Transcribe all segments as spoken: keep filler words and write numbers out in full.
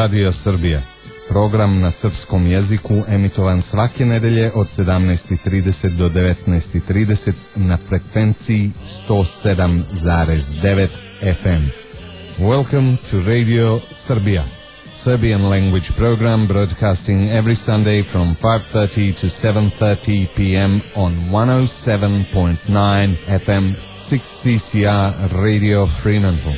Radio Srbija. Program na srpskom jeziku emitovan svake nedelje od sedamnaest i trideset do devetnaest i trideset na frekvenciji sto sedam zarez devet F M. Welcome to Radio Serbia, Serbian language program broadcasting every Sunday from five thirty to seven thirty p m on one oh seven point nine F M six C C R Radio Fremantle.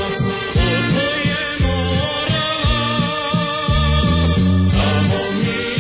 Tamo mi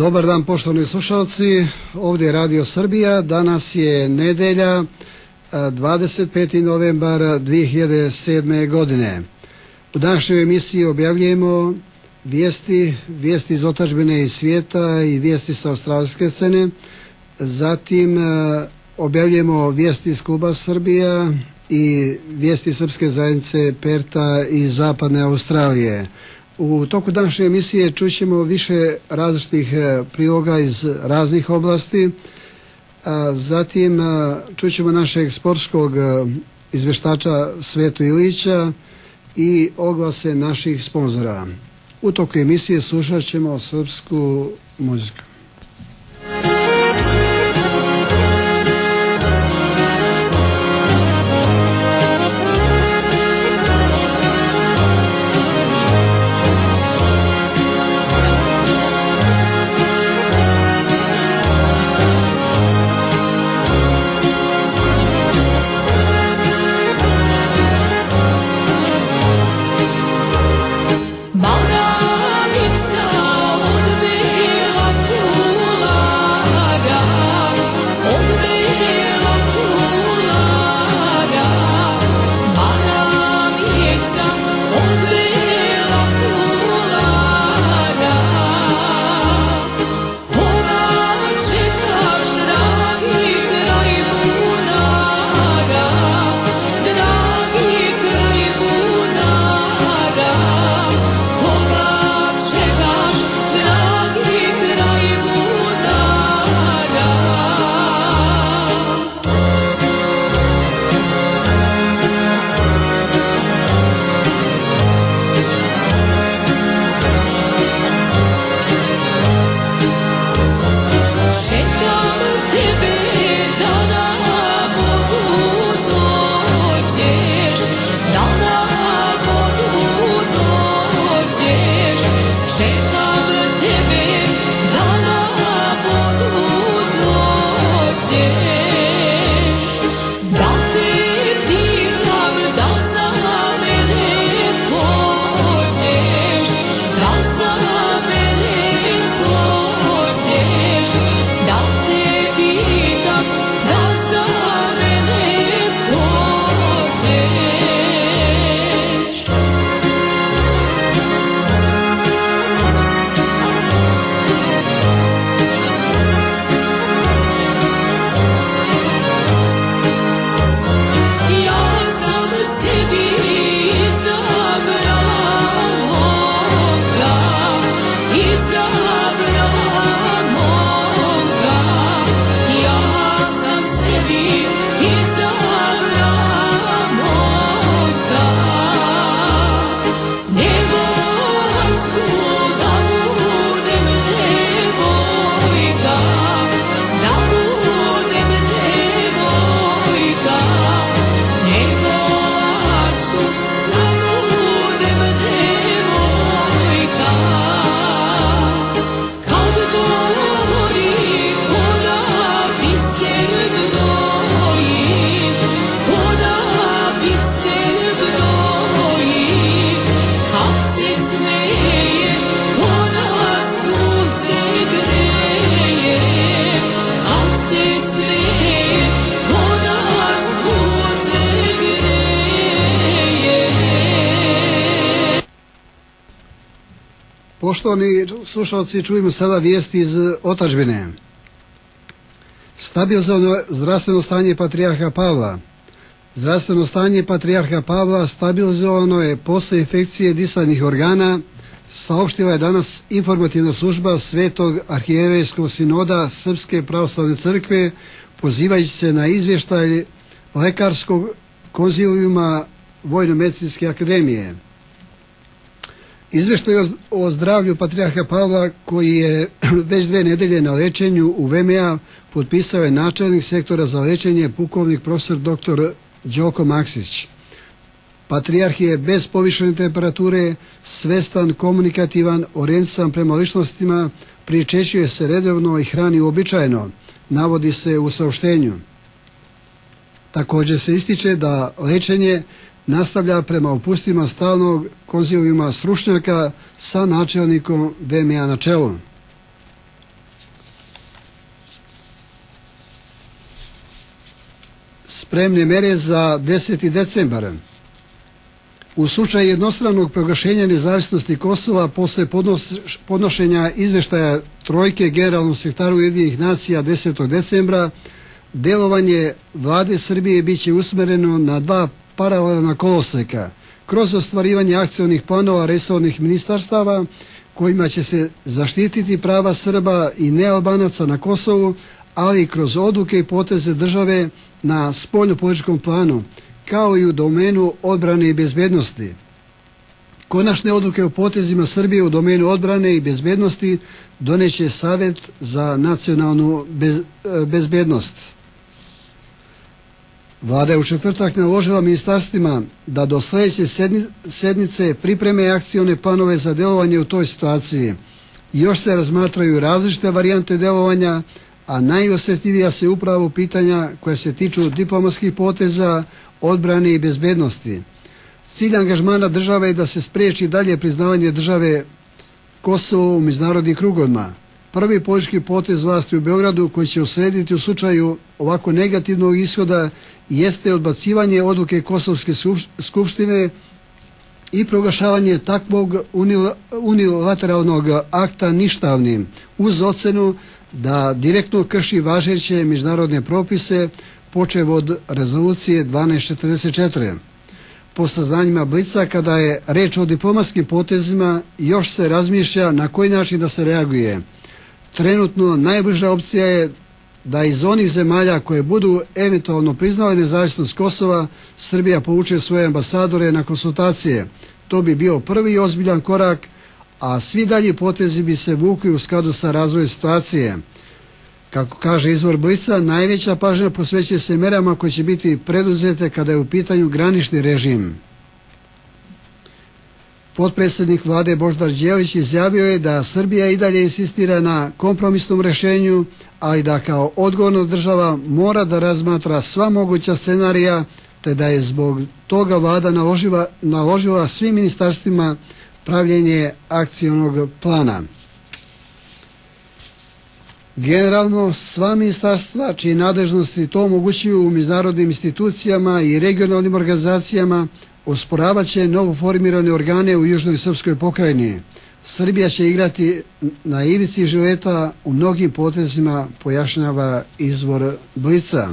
Dobar dan poštovani slušalci, ovdje je Radio Srbija, danas je nedjelja dvadeset peti novembar dvije hiljade sedme. godine. U današnjoj emisiji objavljujemo vijesti, vijesti iz otadžbine i svijeta i vijesti sa australijske scene, zatim objavljujemo vijesti iz kluba Srbija i vijesti srpske zajednice Perta iz zapadne Australije. U toku današnje emisije čućemo više različitih priloga iz raznih oblasti, a zatim čućemo našeg sportskog izvještača Svetu Ilića i oglase naših sponzora. U toku emisije slušat ćemo srpsku muziku. Poštovani slušalci, čujemo sada vijesti iz otadžbine. Stabilno zdravstveno stanje patrijarha Pavla. Zdravstveno stanje patrijarha Pavla stabilizovano je posle infekcije disanih organa, saopštila je danas informativna služba Svetog arhijerejskog sinoda Srpske pravoslavne crkve, pozivajući se na izvještaj lekarskog konzilijuma Vojno-medicinske akademije. Izvještaj o zdravlju patrijarha Pavla, koji je već dve nedelje na lečenju u V M A, potpisao je načelnik sektora za lečenje pukovnik profesor doktor Đoko Maksić. Patrijarh je bez povišene temperature, svestan, komunikativan, orijentisan prema ličnostima, pričešćuje se redovno i hrani uobičajeno, navodi se u saopštenju. Također se ističe da lečenje nastavlja prema upustima stalnog konzilijuma stručnjaka sa načelnikom V M A na čelu. spremne mere za deseti decembar. U slučaju jednostranog proglašenja nezavisnosti Kosova posle podnos, podnošenja izveštaja trojke generalnom sektaru Ujedinjenih nacija desetog decembra, delovanje vlade Srbije bit će usmereno na dva paralelna koloseka kroz ostvarivanje akcionih planova resornih ministarstava kojima će se zaštititi prava Srba i nealbanaca na Kosovu, ali i kroz odluke i poteze države na spoljnopolitičkom planu, kao i u domenu odbrane i bezbednosti. Konačne odluke o potezima Srbije u domenu odbrane i bezbednosti doneće Savet za nacionalnu bez, bezbednost. Vlada je u četvrtak naložila ministarstvima da do sljedeće sedmice pripreme akcione planove za delovanje u toj situaciji. Još se razmatraju različite varijante delovanja, a najosjetljivija se upravo pitanja koja se tiču diplomatskih poteza, odbrane i bezbednosti. Cilj angažmana države je da se spriječi dalje priznavanje države Kosovo u međunarodnim krugovima. Prvi politički potez vlasti u Beogradu koji će uslijediti u slučaju ovako negativnog ishoda jeste odbacivanje odluke Kosovske skupštine i proglašavanje takvog unilateralnog akta ništavnim uz ocenu da direktno krši važeće međunarodne propise počev od rezolucije dvanaest četrdeset četiri. Po saznanjima Blica, kada je reč o diplomatskim potezima, još se razmišlja na koji način da se reaguje. Trenutno najbliža opcija je da iz onih zemalja koje budu eventualno priznale nezavisnost Kosova, Srbija povuče svoje ambasadore na konsultacije. To bi bio prvi ozbiljan korak, a svi dalji potezi bi se vukli u skladu sa razvojem situacije. Kako kaže izvor Blica, najveća pažnja posvećuje se merama koje će biti preduzete kada je u pitanju granični režim. Potpredsjednik vlade Božidar Đelić izjavio je da Srbija i dalje insistira na kompromisnom rješenju, ali da kao odgovorna država mora da razmatra sva moguća scenarija, te da je zbog toga vlada naložila, naložila svim ministarstvima pravljenje akcionog plana. Generalno, sva ministarstva čije nadležnosti to omogućuju u međunarodnim institucijama i regionalnim organizacijama osporavat će novoformirane organe u južnoj srpskoj pokrajini. Srbija će igrati na ivici žileta u mnogim potezima, pojašnjava izvor Blica.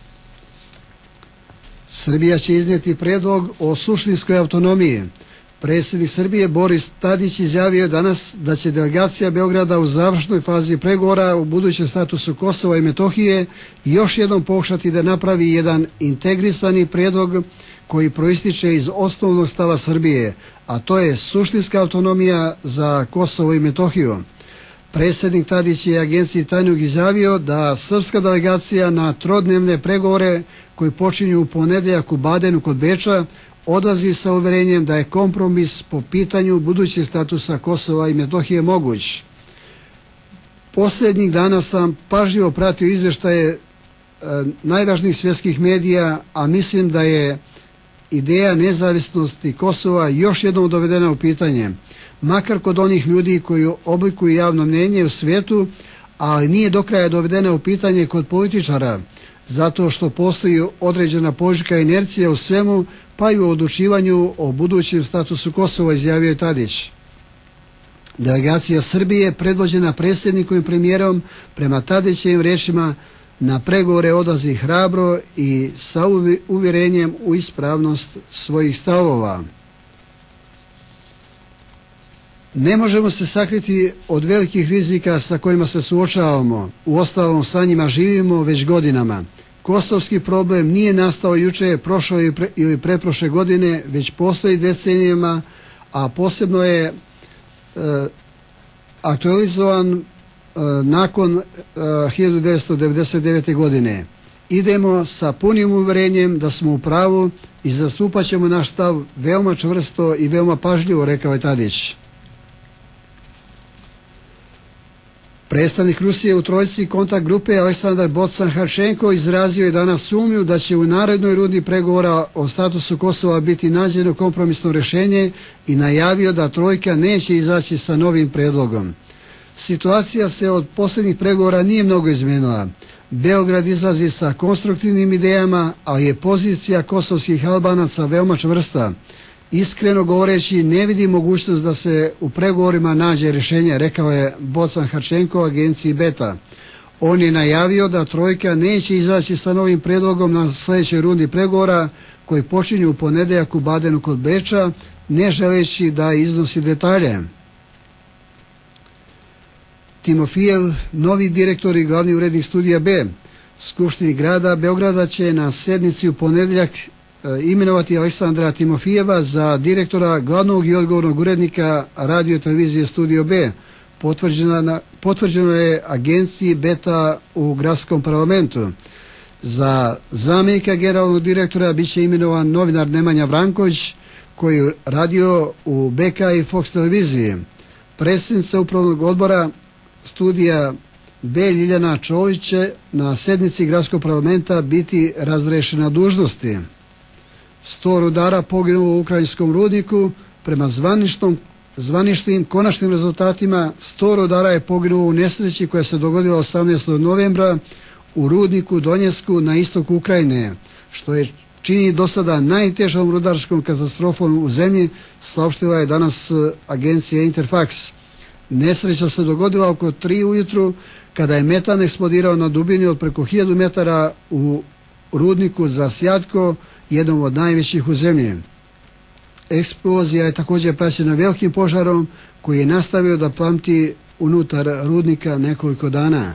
Srbija će iznijeti prijedlog o suštinskoj autonomiji. Predsjednik Srbije Boris Tadić izjavio danas da će delegacija Beograda u završnoj fazi pregovora u budućem statusu Kosova i Metohije još jednom pokušati da napravi jedan integrisani prijedlog koji proističe iz osnovnog stava Srbije, a to je suštinska autonomija za Kosovo i Metohiju. Predsjednik Tadić je agenciji Tanjug izjavio da srpska delegacija na trodnevne pregovore koji počinju u ponedjeljak u Badenu kod Beča odlazi sa uverenjem da je kompromis po pitanju budućeg statusa Kosova i Metohije moguć. Posljednjih dana sam pažljivo pratio izvještaje e, najvažnijih svjetskih medija, a mislim da je ideja nezavisnosti Kosova još jednom dovedena u pitanje, makar kod onih ljudi koji oblikuju javno mnjenje u svijetu, ali nije do kraja dovedena u pitanje kod političara, zato što postoji određena politička inercija u svemu, pa i u odlučivanju o budućem statusu Kosova, izjavio je Tadić. Delegacija Srbije, predvođena predsjednikom i premijerom, prema Tadićevim riječima na pregovore odlazi hrabro i sa uvjerenjem u ispravnost svojih stavova. Ne možemo se sakriti od velikih rizika sa kojima se suočavamo. Uostalom, sa njima živimo već godinama. Kosovski problem nije nastao juče, prošle ili, pre, ili preprošle godine, već postoji decenijama, a posebno je e, aktualizovan e, nakon e, hiljadu devetsto devedeset devete. godine. Idemo sa punim uvjerenjem da smo u pravu i zastupat ćemo naš stav veoma čvrsto i veoma pažljivo, rekao je Tadić. Predstavnik Rusije u trojci kontakt grupe Aleksandar Bocan-Harčenko izrazio je danas sumnju da će u narednoj rundi pregovora o statusu Kosova biti nađeno kompromisno rješenje i najavio da trojka neće izaći sa novim predlogom. Situacija se od posljednjih pregovora nije mnogo izmijenila. Beograd izlazi sa konstruktivnim idejama, ali je pozicija kosovskih Albanaca veoma čvrsta. Iskreno govoreći, ne vidi mogućnost da se u pregovorima nađe rješenje, rekao je Bocan Harčenko agenciji Beta. On je najavio da trojka neće izaći sa novim predlogom na sljedećoj rundi pregovora koji počinju u ponedjeljak u Badenu kod Beča, ne želeći da iznosi detalje. Timofijev, novi direktor i glavni urednik Studija B, Skupštini grada Beograda će na sednici u ponedjeljak e, imenovati Aleksandra Timofijeva za direktora glavnog i odgovornog urednika radio televizije Studio B. Potvrđeno, potvrđeno je agenciji Beta u gradskom parlamentu. Za zamjenika generalnog direktora bit će imenovan novinar Nemanja Vranković koji je radio u B K i Fox televiziji. Predsjednica upravnog odbora Studija B Ljiljana Čolić će na sednici gradskog parlamenta biti razrešena dužnosti. Sto rudara poginulo u ukrajinskom rudniku. Prema zvaničnom, zvaničnim konačnim rezultatima sto rudara je poginulo u nesreći koja se dogodila osamnaestog novembra u rudniku Donjesku na istoku Ukrajine, što je čini do sada najtežom rudarskom katastrofom u zemlji, saopštila je danas agencija Interfax. Nesreća se dogodila oko tri ujutru kada je metan eksplodirao na dubini od preko hiljadu metara u rudniku za Sjatko, jednom od najvećih u zemlji. Eksplozija je također praćena velikim požarom koji je nastavio da plamti unutar rudnika nekoliko dana.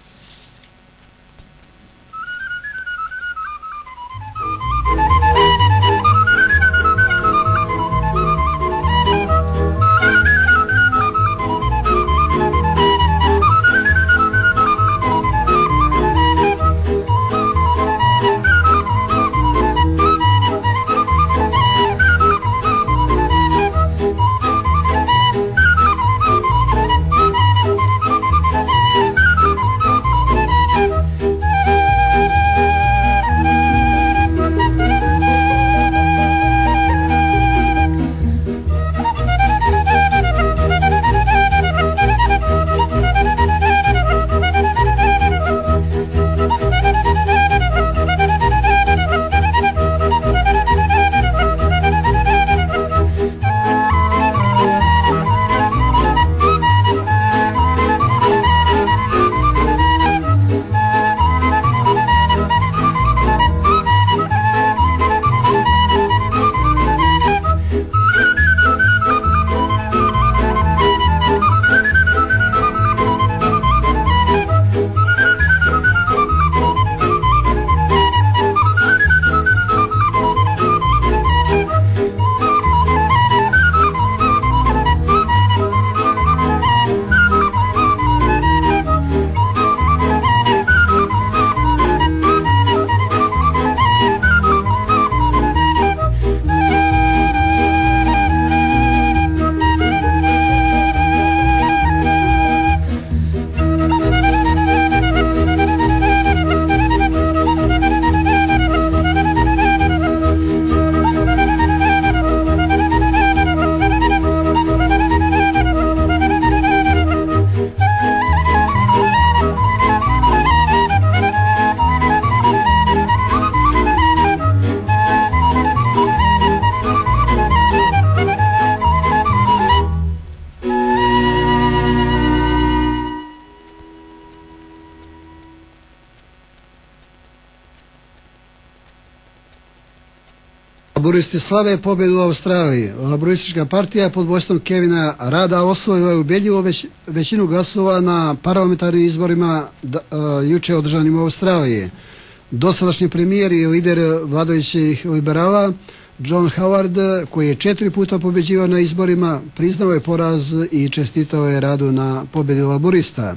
Laburisti slave pobjedu u Australiji. Laburistička partija pod vodstvom Kevina Rada osvojila je ubedljivo već, većinu glasova na parlamentarnim izborima da, uh, juče održanim u Australiji. Dosadašnji premijer i lider vladajućih liberala John Howard, koji je četiri puta pobjeđivao na izborima, priznao je poraz i čestitao je Radu na pobjedi laburista.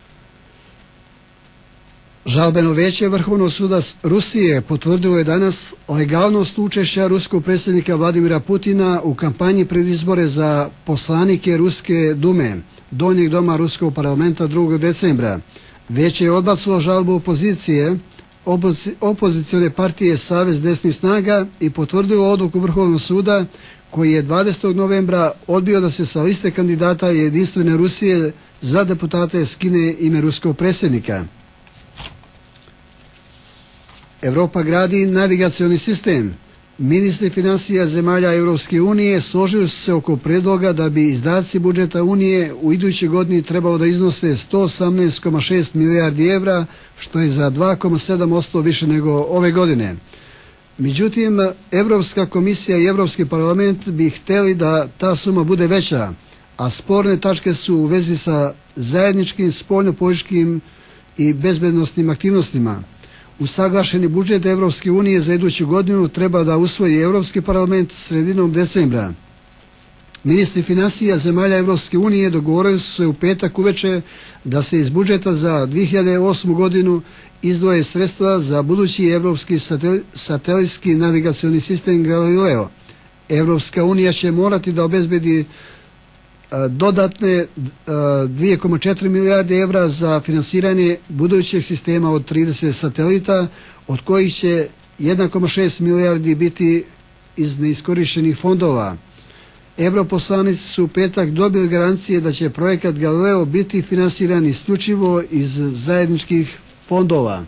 Žalbeno vijeće Vrhovnog suda Rusije potvrdilo je danas legalnost učešća ruskog predsjednika Vladimira Putina u kampanji pred izbore za poslanike Ruske dume, donjeg doma Ruskog parlamenta drugog decembra. Vijeće je odbacilo žalbu opozicije, opozicione partije Savez desnih snaga i potvrdilo odluku Vrhovnog suda koji je dvadesetog novembra odbio da se sa liste kandidata Jedinstvene Rusije za deputate skine ime ruskog predsjednika. Europa gradi navigacioni sistem. Ministri financija zemalja Europske unije složili su se oko predloga da bi izdaci budžeta Unije u idućoj godini trebalo da iznose sto osamnaest zarez šest milijardi evra, što je za dva zarez sedam posto više nego ove godine. Međutim, Europska komisija i Europski parlament bi htjeli da ta suma bude veća, a sporne tačke su u vezi sa zajedničkim spoljnopolitičkim i bezbednosnim aktivnostima. Usaglašeni budžet Europske unije za iduću godinu treba da usvoji Europski parlament sredinom decembra. Ministri financija zemalja Europske unije dogovorili su se u petak uveče da se iz budžeta za dvije hiljade osmu godinu izdvoje sredstva za budući europski satelitski navigacioni sistem Galileo. Europska unija će morati da obezbedi dodatne dvije zarez četiri milijarde evra za finansiranje budućeg sistema od trideset satelita, od kojih će jedna zarez šest milijardi biti iz neiskorištenih fondova. Europoslanici su u petak dobili garancije da će projekat Galileo biti finansiran isključivo iz zajedničkih fondova.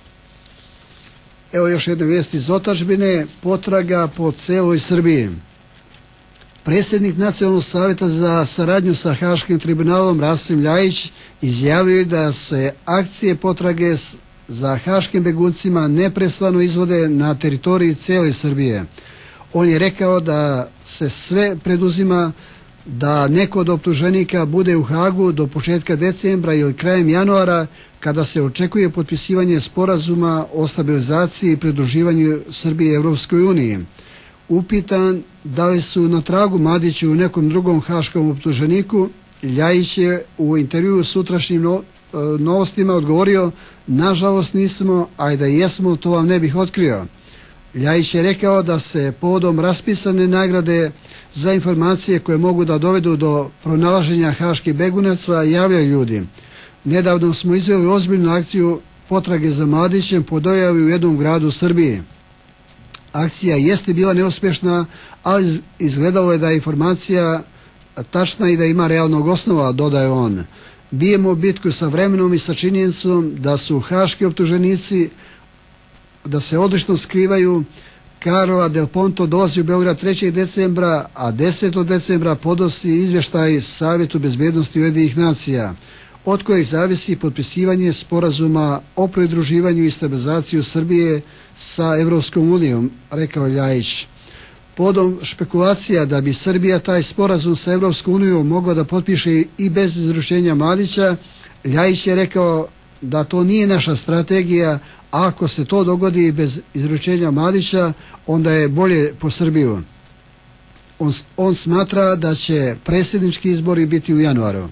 Evo još jedna vijest iz otadžbine, potraga po celoj Srbiji. Predsjednik Nacionalnog savjeta za saradnju sa Haškim tribunalom Rasim Ljajić izjavio je da se akcije potrage za haškim beguncima neprestano izvode na teritoriji cijele Srbije. On je rekao da se sve preduzima da neko od optuženika bude u Hagu do početka decembra ili krajem januara, kada se očekuje potpisivanje sporazuma o stabilizaciji i pridruživanju Srbije Europskoj uniji. Upitan da li su na tragu Mladiću u nekom drugom haškom optuženiku, Ljajić je u intervjuu sutrašnjim no, novostima odgovorio: nažalost nismo, a i da jesmo to vam ne bih otkrio. Ljajić je rekao da se povodom raspisane nagrade za informacije koje mogu da dovedu do pronalaženja haških begunaca javljaju ljudi. Nedavno smo izveli ozbiljnu akciju potrage za Mladićem po dojavi u jednom gradu u Srbiji. Akcija jeste bila neuspješna, ali izgledalo je da je informacija tačna i da ima realnog osnova, dodaje on. Bijemo bitku sa vremenom i sa činjenicom da su haški optuženici, da se odlično skrivaju. Karola Del Ponto dolazi u Beograd trećeg decembra, a desetog decembra podnosi izvještaj Savjetu bezbednosti Ujedinjenih nacija, od kojih zavisi potpisivanje sporazuma o pridruživanju i stabilizaciju Srbije sa Evropskom unijom, rekao Ljajić. Podom špekulacija da bi Srbija taj sporazum sa Evropskom unijom mogla da potpiše i bez izručenja Mladića, Ljajić je rekao da to nije naša strategija, a ako se to dogodi bez izručenja Mladića, onda je bolje po Srbiju. On, on smatra da će predsjednički izbori biti u januaru.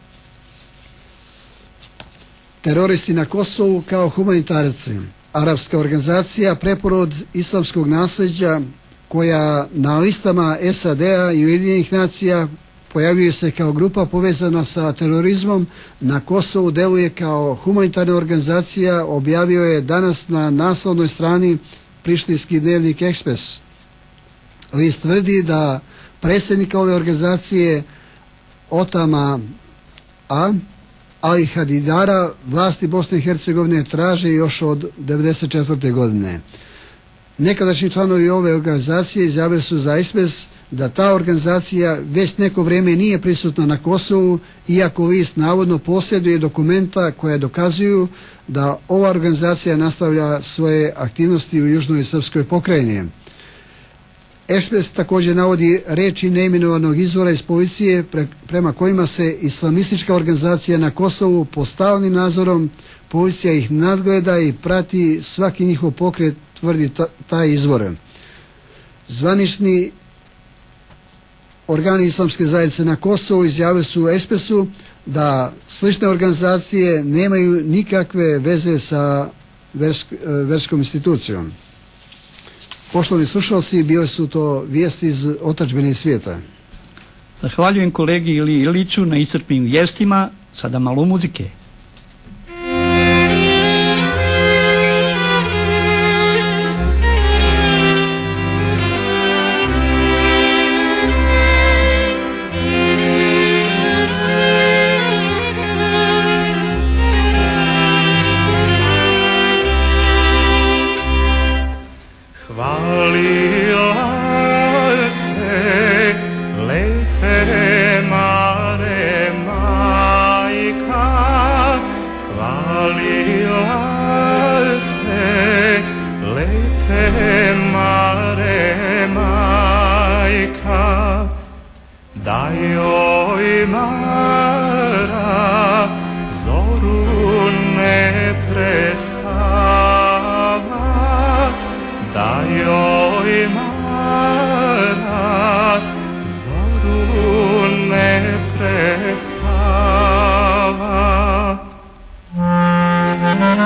Teroristi na Kosovu kao humanitarci. Arapska organizacija Preporod islamskog nasljeđa, koja na listama S A D-a i Ujedinjenih nacija pojavljuje se kao grupa povezana sa terorizmom, na Kosovu deluje kao humanitarna organizacija, objavio je danas na naslovnoj strani prištinski dnevnik Ekspres. List tvrdi da predsjednika ove organizacije Otama A. Ali Hadidara vlasti Bosne i Hercegovine traže još od devedeset četvrte godine. Nekadašnji članovi ove organizacije izjavili su za Ekspres da ta organizacija već neko vrijeme nije prisutna na Kosovu, iako list navodno posjeduje dokumenta koja dokazuju da ova organizacija nastavlja svoje aktivnosti u južnoj srpskoj pokrajini. Ekspres također navodi riječi neimenovanog izvora iz policije pre, prema kojima se islamistička organizacija na Kosovu pod stalnim nadzorom, policija ih nadgleda i prati svaki njihov pokret, tvrdi ta, taj izvor. Zvanični organi islamske zajednice na Kosovu izjavili su Ekspresu da slične organizacije nemaju nikakve veze sa versk, verskom institucijom. Poštovani slušalci, bile su to vijesti iz otadžbine i svijeta. Zahvaljujem kolegi Ili Iliću na iscrpnim vijestima. Sada malo muzike.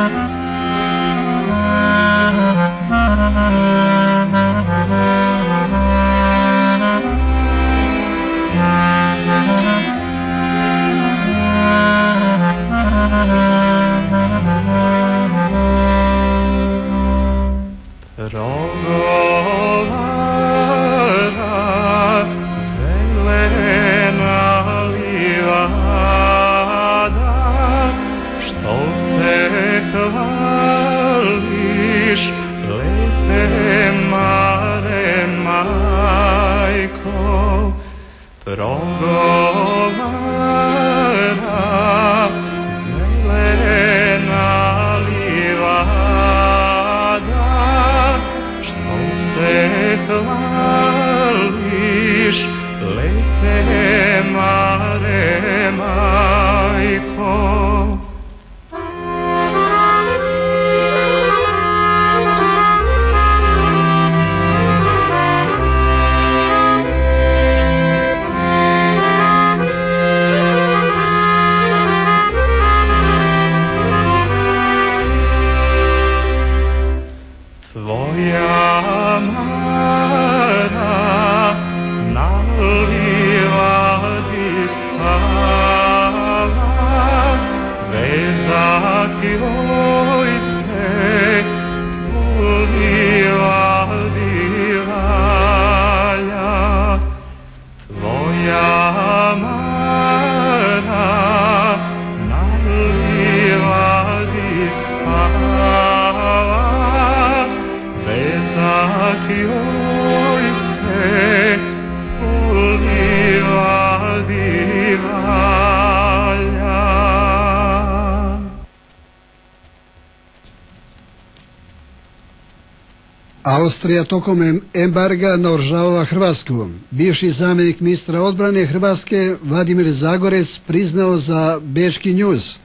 Austrija tokom embarga naoružavala Hrvatsku. Bivši zamjenik ministra odbrane Hrvatske Vladimir Zagorec priznao za Bečki News.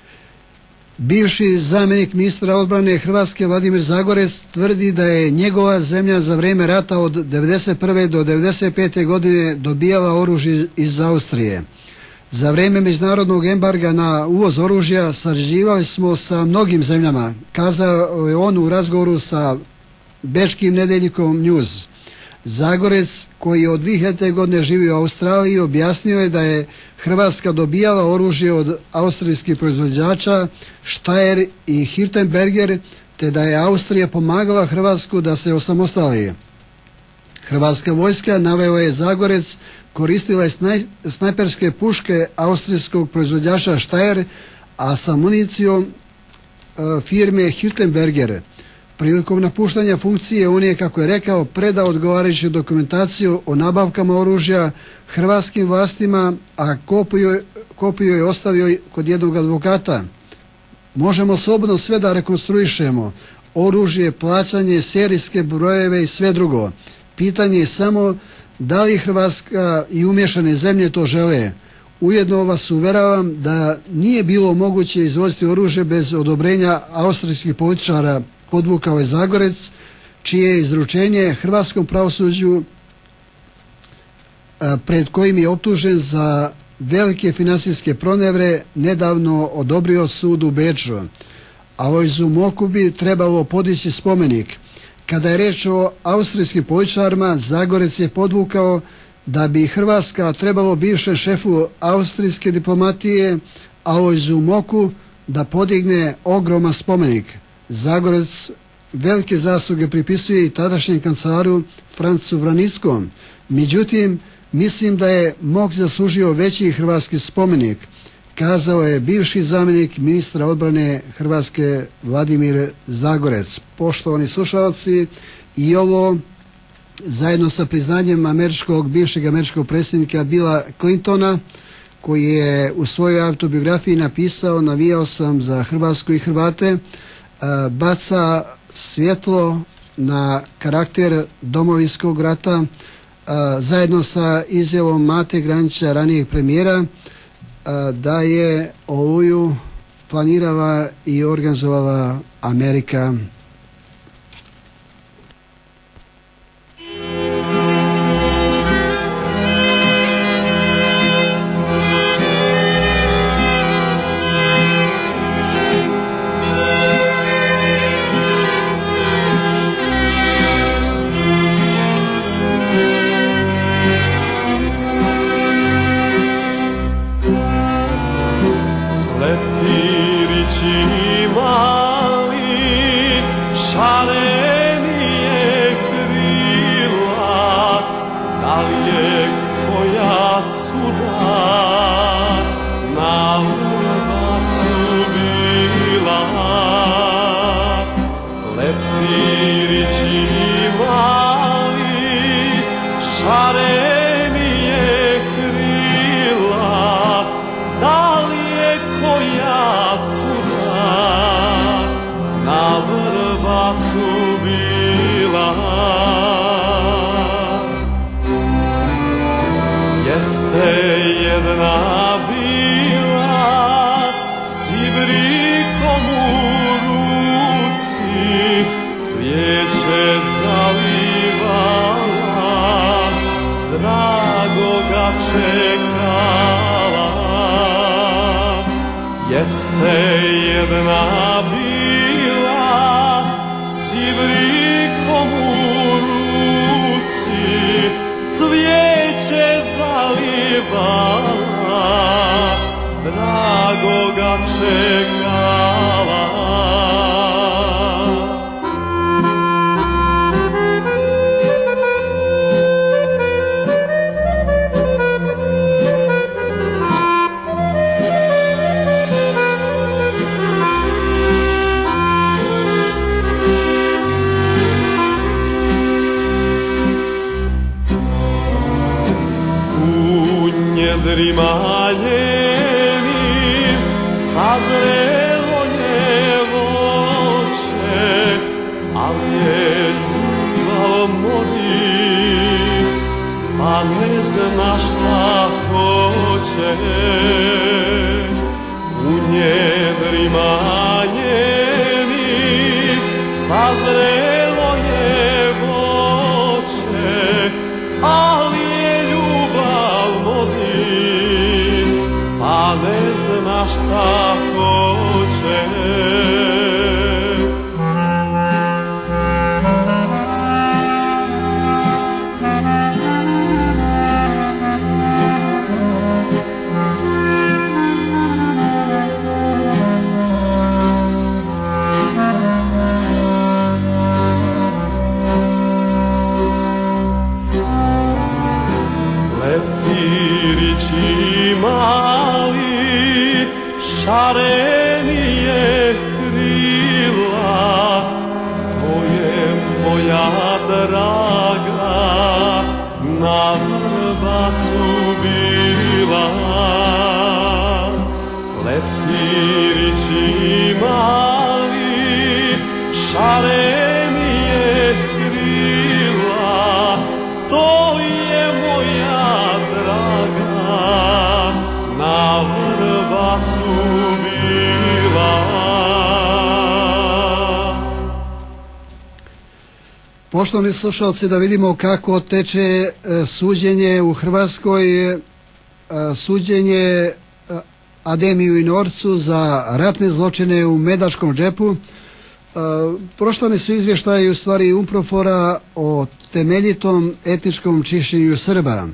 Bivši zamjenik ministra odbrane Hrvatske Vladimir Zagorec tvrdi da je njegova zemlja za vrijeme rata od devedeset prve do devedeset pete godine dobijala oružje iz Austrije. Za vrijeme međunarodnog embarga na uvoz oružja sarađivali smo sa mnogim zemljama, kazao je on u razgovoru sa Bečkim nedeljnikom News. Zagorec, koji je od dvije hiljadite godine živi u Australiji, objasnio je da je Hrvatska dobijala oružje od austrijskih proizvođača Steyr i Hirtenberger, te da je Austrija pomagala Hrvatsku da se osamostali. Hrvatska vojska, naveo je Zagorec, koristila je snaj, snajperske puške austrijskog proizvođača Steyr, a sa municijom e, firme Hirtenberger. Prilikom napuštanja funkcije on je, kako je rekao, predao odgovarajuću dokumentaciju o nabavkama oružja hrvatskim vlastima, a kopiju, kopiju je ostavio kod jednog advokata. Možemo slobodno sve da rekonstruišemo, oružje, plaćanje, serijske brojeve i sve drugo. Pitanje je samo da li Hrvatska i umješane zemlje to žele. Ujedno vas uveravam da nije bilo moguće izvoziti oružje bez odobrenja austrijskih političara, podvukao je Zagorec, čije je izručenje hrvatskom pravosuđu pred kojim je optužen za velike financijske pronevre nedavno odobrio sud u Beču. Alojzu Moku bi trebalo podići spomenik. Kada je riječ o austrijskim političarima, Zagorec je podvukao da bi Hrvatska trebalo bivšem šefu austrijske diplomatije Alojzu Moku da podigne ogroman spomenik. Zagorec velike zasluge pripisuje i tadašnjem kancelaru Francu Vranickom. Međutim, mislim da je Mok zaslužio veći hrvatski spomenik, kazao je bivši zamjenik ministra odbrane Hrvatske Vladimir Zagorec. Poštovani slušalci, i ovo zajedno sa priznanjem američkog, bivšeg američkog predsjednika Billa Clintona, koji je u svojoj autobiografiji napisao: navijao sam za Hrvatsku i Hrvate, baca svjetlo na karakter Domovinskog rata, zajedno sa izjavom Mate Granića, ranijeg premijera, da je Oluju planirala i organizovala Amerika. Vrbasu bila. Jeste jedna bila s ibrikom u ruci, cvijeće zalivala, drago ga čekala. Jeste jedna bila s ibrikom u ruci, cvijeće zalivala, drago ga čekala. Njedrima njenim sazrelo je voće, ali je ljubav mori, pa ne zna šta hoće. U njedrima njenim sazrelo je voće, ali je ljubav mori, pa ne zna šta hoće. Leptirići mali, šarenije krila, to je moja draga, na Vrbasu bila. Leptirići mali, šarenije krila, to je moja draga, na Vrbasu bila. Poštovani slušalci, da vidimo kako teče e, suđenje u Hrvatskoj, e, suđenje e, Ademiju i Norcu za ratne zločine u Medačkom džepu. E, prošlani su izvještaji u stvari UNPROFOR-a o temeljitom etničkom čišćenju Srba.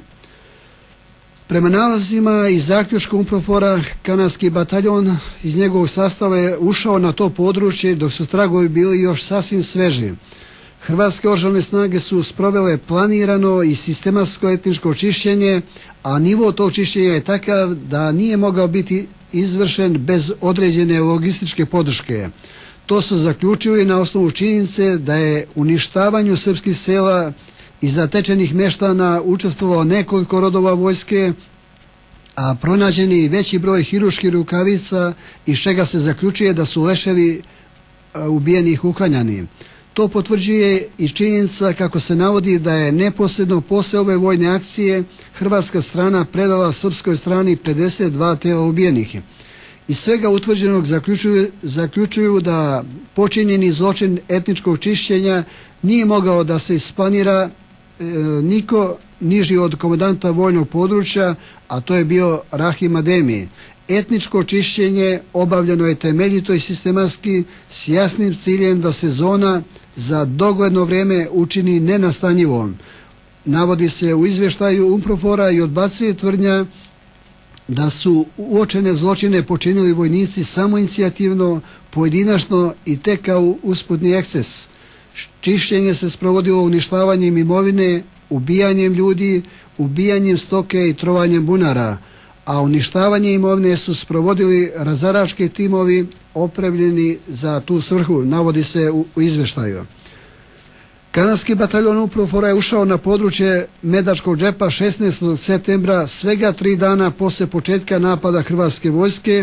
Prema nalazima i zaključku UNPROFOR-a, kanadski bataljon iz njegovog sastava je ušao na to područje dok su tragovi bili još sasvim sveži. Hrvatske oružane snage su sprovele planirano i sistematsko etničko čišćenje, a nivo tog čišćenja je takav da nije mogao biti izvršen bez određene logističke podrške. To su zaključili na osnovu činjenice da je uništavanju srpskih sela i zatečenih meštana učestvovalo nekoliko rodova vojske, a pronađeni veći broj hiruških rukavica, iz čega se zaključuje da su leševi ubijenih uklanjani. To potvrđuje i činjenica kako se navodi da je neposredno posle ove vojne akcije hrvatska strana predala srpskoj strani pedeset dva tela ubijenih. Iz svega utvrđenog zaključuju, zaključuju da počinjeni zločin etničkog čišćenja nije mogao da se isplanira e, niko niži od komandanta vojnog područja, a to je bio Rahim Ademi. Etničko čišćenje obavljeno je temeljito i sistematski s jasnim ciljem da se zona za dogledno vrijeme učini nenastanjivom. Navodi se u izvještaju UNPROFOR-a i odbacuje tvrdnja da su uočene zločine počinili vojnici samoinicijativno, pojedinačno i tek kao usputni eksces. Čišćenje se sprovodilo uništavanjem imovine, ubijanjem ljudi, ubijanjem stoke i trovanjem bunara, a uništavanje imovine su sprovodili razarački timovi opremljeni za tu svrhu, navodi se u, u izvještaju. Kanadski bataljon UNPROFOR-a je ušao na područje Medačkog džepa šesnaestog septembra, svega tri dana poslije početka napada hrvatske vojske,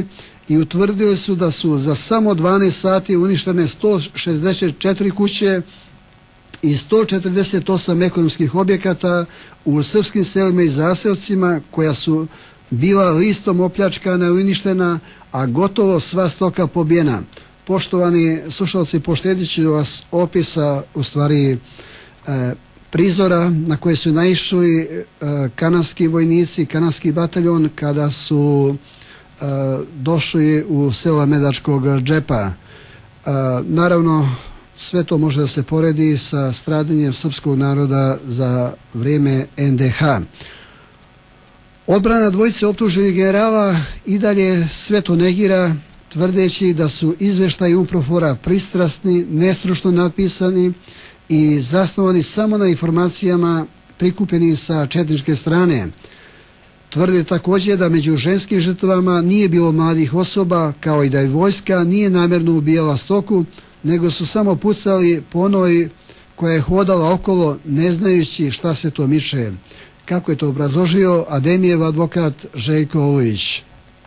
i utvrdili su da su za samo dvanaest sati uništene sto šezdeset četiri kuće i sto četrdeset osam ekonomskih objekata u srpskim selima i zaseocima koja su bila listom opljačkana i uništena, a gotovo sva stoka pobijena. Poštovani slušalci, poštedit ću vas opisa u stvari e, prizora na koje su naišli e, kanadski vojnici, kanadski bataljon kada su e, došli u sela Medačkog džepa. E, naravno, sve to može da se poredi sa stradanjem srpskog naroda za vrijeme en de ha. Odbrana dvojice optuženih generala i dalje sve to negira, tvrdeći da su izveštaji UNPROFOR-a pristrasni, nestručno napisani i zasnovani samo na informacijama prikupljenih sa četničke strane. Tvrde također da među ženskim žrtvama nije bilo mladih osoba, kao i da je vojska nije namjerno ubijala stoku, nego su samo pucali po onoj koja je hodala okolo ne znajući šta se to miče. Kako je to obrazložio Ademijev advokat Željko Olujić.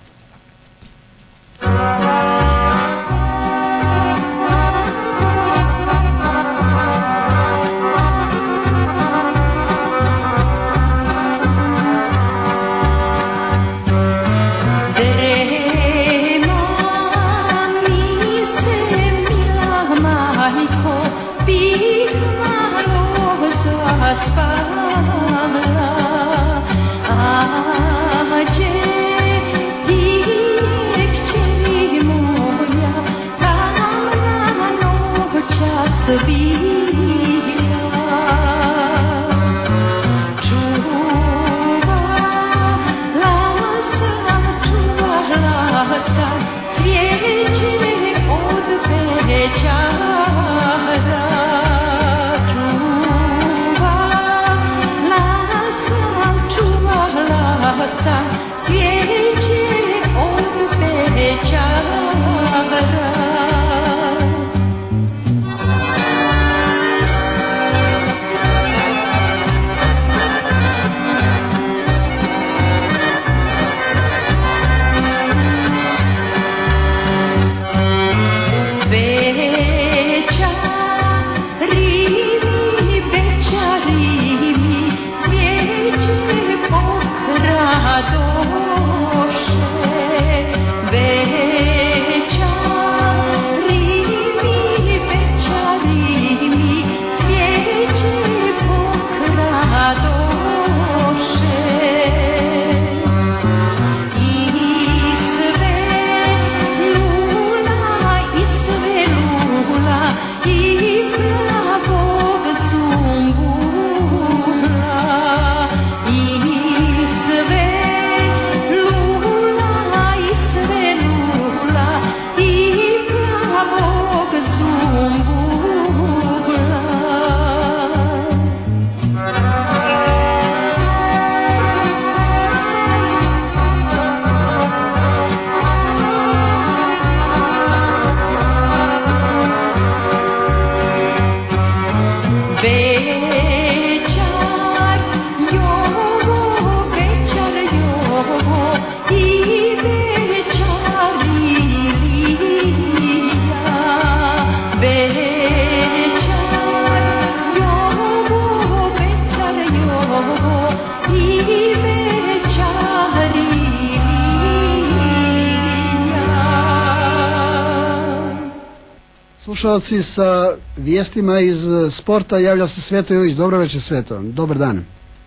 Slušalci, sa vijestima iz sporta javlja se Sveto Ilić. Dobro večer, Sveto. Dobar dan.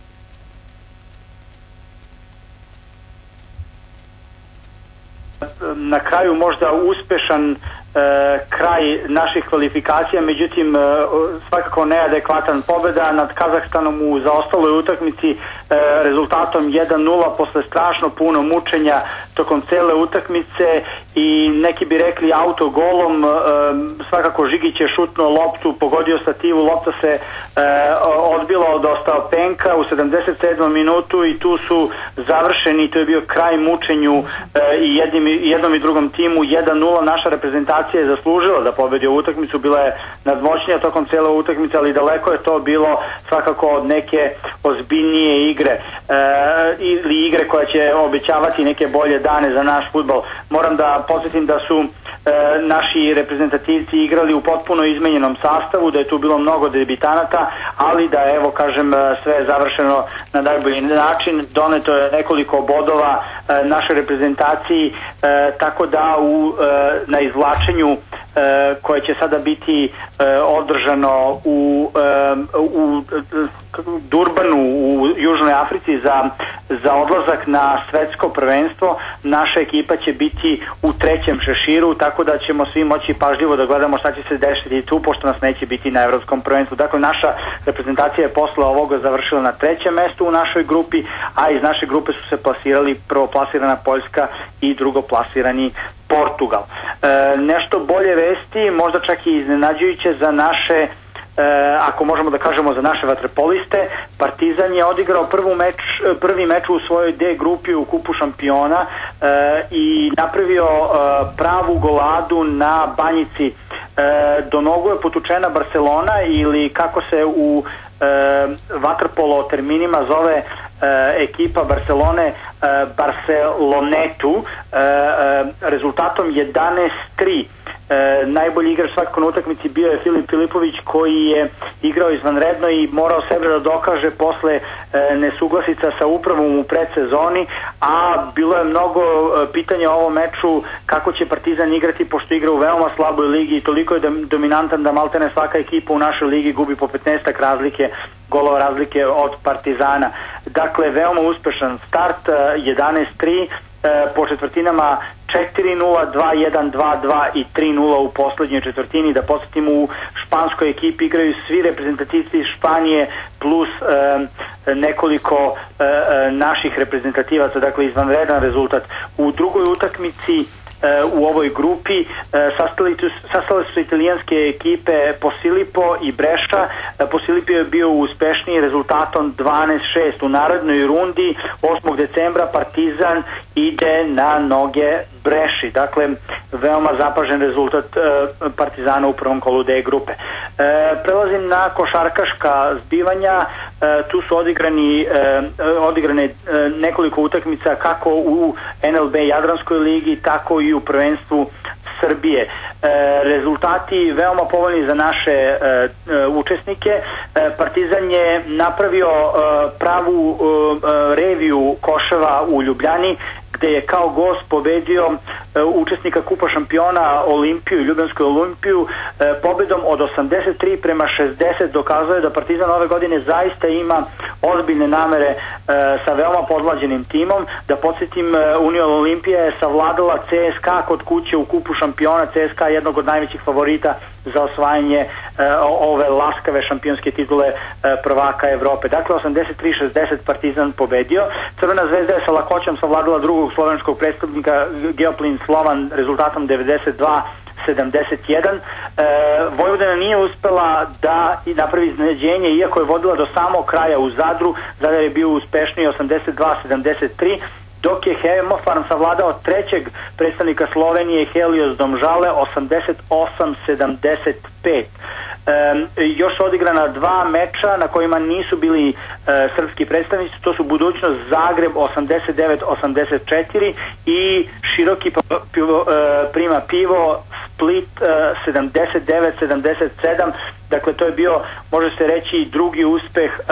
Na kraju možda uspešan e, kraj naših kvalifikacija, međutim e, svakako neadekvatan pobjeda nad Kazahstanom u zaostaloj utakmici e, rezultatom jedan nula posle strašno puno mučenja tokom cele utakmice i neki bi rekli autogolom. E, svakako Žigić je šutnuo loptu, pogodio stativu, lopta se e, odbila od Ostapenka u sedamdeset sedmom minutu i tu su završeni, to je bio kraj mučenju e, i jednim, jednom i drugom timu. jedan nula naša reprezentacija reprezentacija je zaslužila da pobedi ovu utakmicu, bila je nadmoćnija tokom cijele utakmice, ali daleko je to bilo svakako od neke ozbiljnije igre e, ili igre koja će obećavati neke bolje dane za naš fudbal. Moram da podsjetim da su E, naši reprezentativci igrali u potpuno izmenjenom sastavu, da je tu bilo mnogo debitanata, ali da evo kažem sve je završeno na najbolji način, doneto je nekoliko bodova e, našoj reprezentaciji, e, tako da u, e, na izvlačenju e, koje će sada biti e, održano u, e, u Durbanu u Južnoj Africi za, za odlazak na svetsko prvenstvo, naša ekipa će biti u trećem šeširu, tako da ćemo svi moći pažljivo da gledamo šta će se desiti tu, pošto nas neće biti na evropskom prvenstvu. Dakle, naša reprezentacija je posle ovoga završila na trećem mestu u našoj grupi, a iz naše grupe su se plasirali prvoplasirana Poljska i drugoplasirani Portugal. E, nešto bolje vesti, možda čak i iznenađujuće za naše E, ako možemo da kažemo za naše vaterpoliste. Partizan je odigrao prvu meč, prvi meč u svojoj D grupi u kupu šampiona e, i napravio e, pravu goladu na Banjici. E, do nogu je potučena Barcelona, ili kako se u e, vaterpolo terminima zove e, ekipa Barcelone, e, Barcelonetu, e, e, rezultatom jedanaest tri. E, najbolji igrač svakako na utakmici bio je Filip Filipović, koji je igrao izvanredno i morao sebe da dokaže posle e, nesuglasica sa upravom u predsezoni, a bilo je mnogo e, pitanja o ovom meču kako će Partizan igrati, pošto igra u veoma slaboj ligi i toliko je dominantan da maltene svaka ekipa u našoj ligi gubi po petnaest razlike, golova razlike od Partizana. Dakle, veoma uspešan start, jedanaest tri, po četvrtinama četiri nula, dva jedan, dva dva i tri nula u poslednjoj četvrtini. Da podsjetimo, u španskoj ekipi igraju svi reprezentativci iz Španije plus e, nekoliko e, naših reprezentativaca, dakle izvanredan rezultat. U drugoj utakmici u ovoj grupi sastali, sastale su italijanske ekipe Posillipo i Brescia. Posillipo je bio uspešniji rezultatom dvanaest šest. U narodnoj rundi osmog decembra Partizan ide na noge Bresci. Dakle, veoma zapažen rezultat Partizana u prvom kolu D grupe. Prelazim na košarkaška zbivanja. Tu su odigrani, odigrane nekoliko utakmica kako u N L B Jadranskoj ligi, tako i u prvenstvu Srbije. E, rezultati veoma povoljni za naše e, e, učesnike. E, Partizan je napravio e, pravu e, reviju koševa u Ljubljani, gde je kao gost pobedio e, učesnika Kupa šampiona Olimpiju, Ljubljansku Olimpiju, e, pobedom od osamdeset tri prema šezdeset. Dokazuje da Partizan ove godine zaista ima ozbiljne namere e, sa veoma podlađenim timom. Da podsjetim, e, Union Olimpija je savladala C S K A kod kuće u Kupu šampiona, C S K A jednog od najvećih favorita za osvajanje e, ove laskave šampionske titule e, prvaka Evrope. Dakle, osamdeset tri šezdeset Partizan pobedio. Crvena zvezda je sa lakoćom savladala drugog slovenskog predstavnika Geoplin Slovan rezultatom devedeset dva sedamdeset jedan. E, Vojvodina nije uspela da napravi iznenađenje, iako je vodila do samog kraja u Zadru. Zadar je bio uspešniji osamdeset dva sedamdeset tri, dok je Hemofarm savladao trećeg predstavnika Slovenije Helios Domžale osamdeset osam sedamdeset pet. E, još su odigrana dva meča na kojima nisu bili e, srpski predstavnici, to su Budućnost Zagreb osamdeset devet osamdeset četiri i Široki pivo, e, Prima Pivo Split e, sedamdeset devet sedamdeset sedam. Dakle, to je bio, može se reći, drugi uspeh e,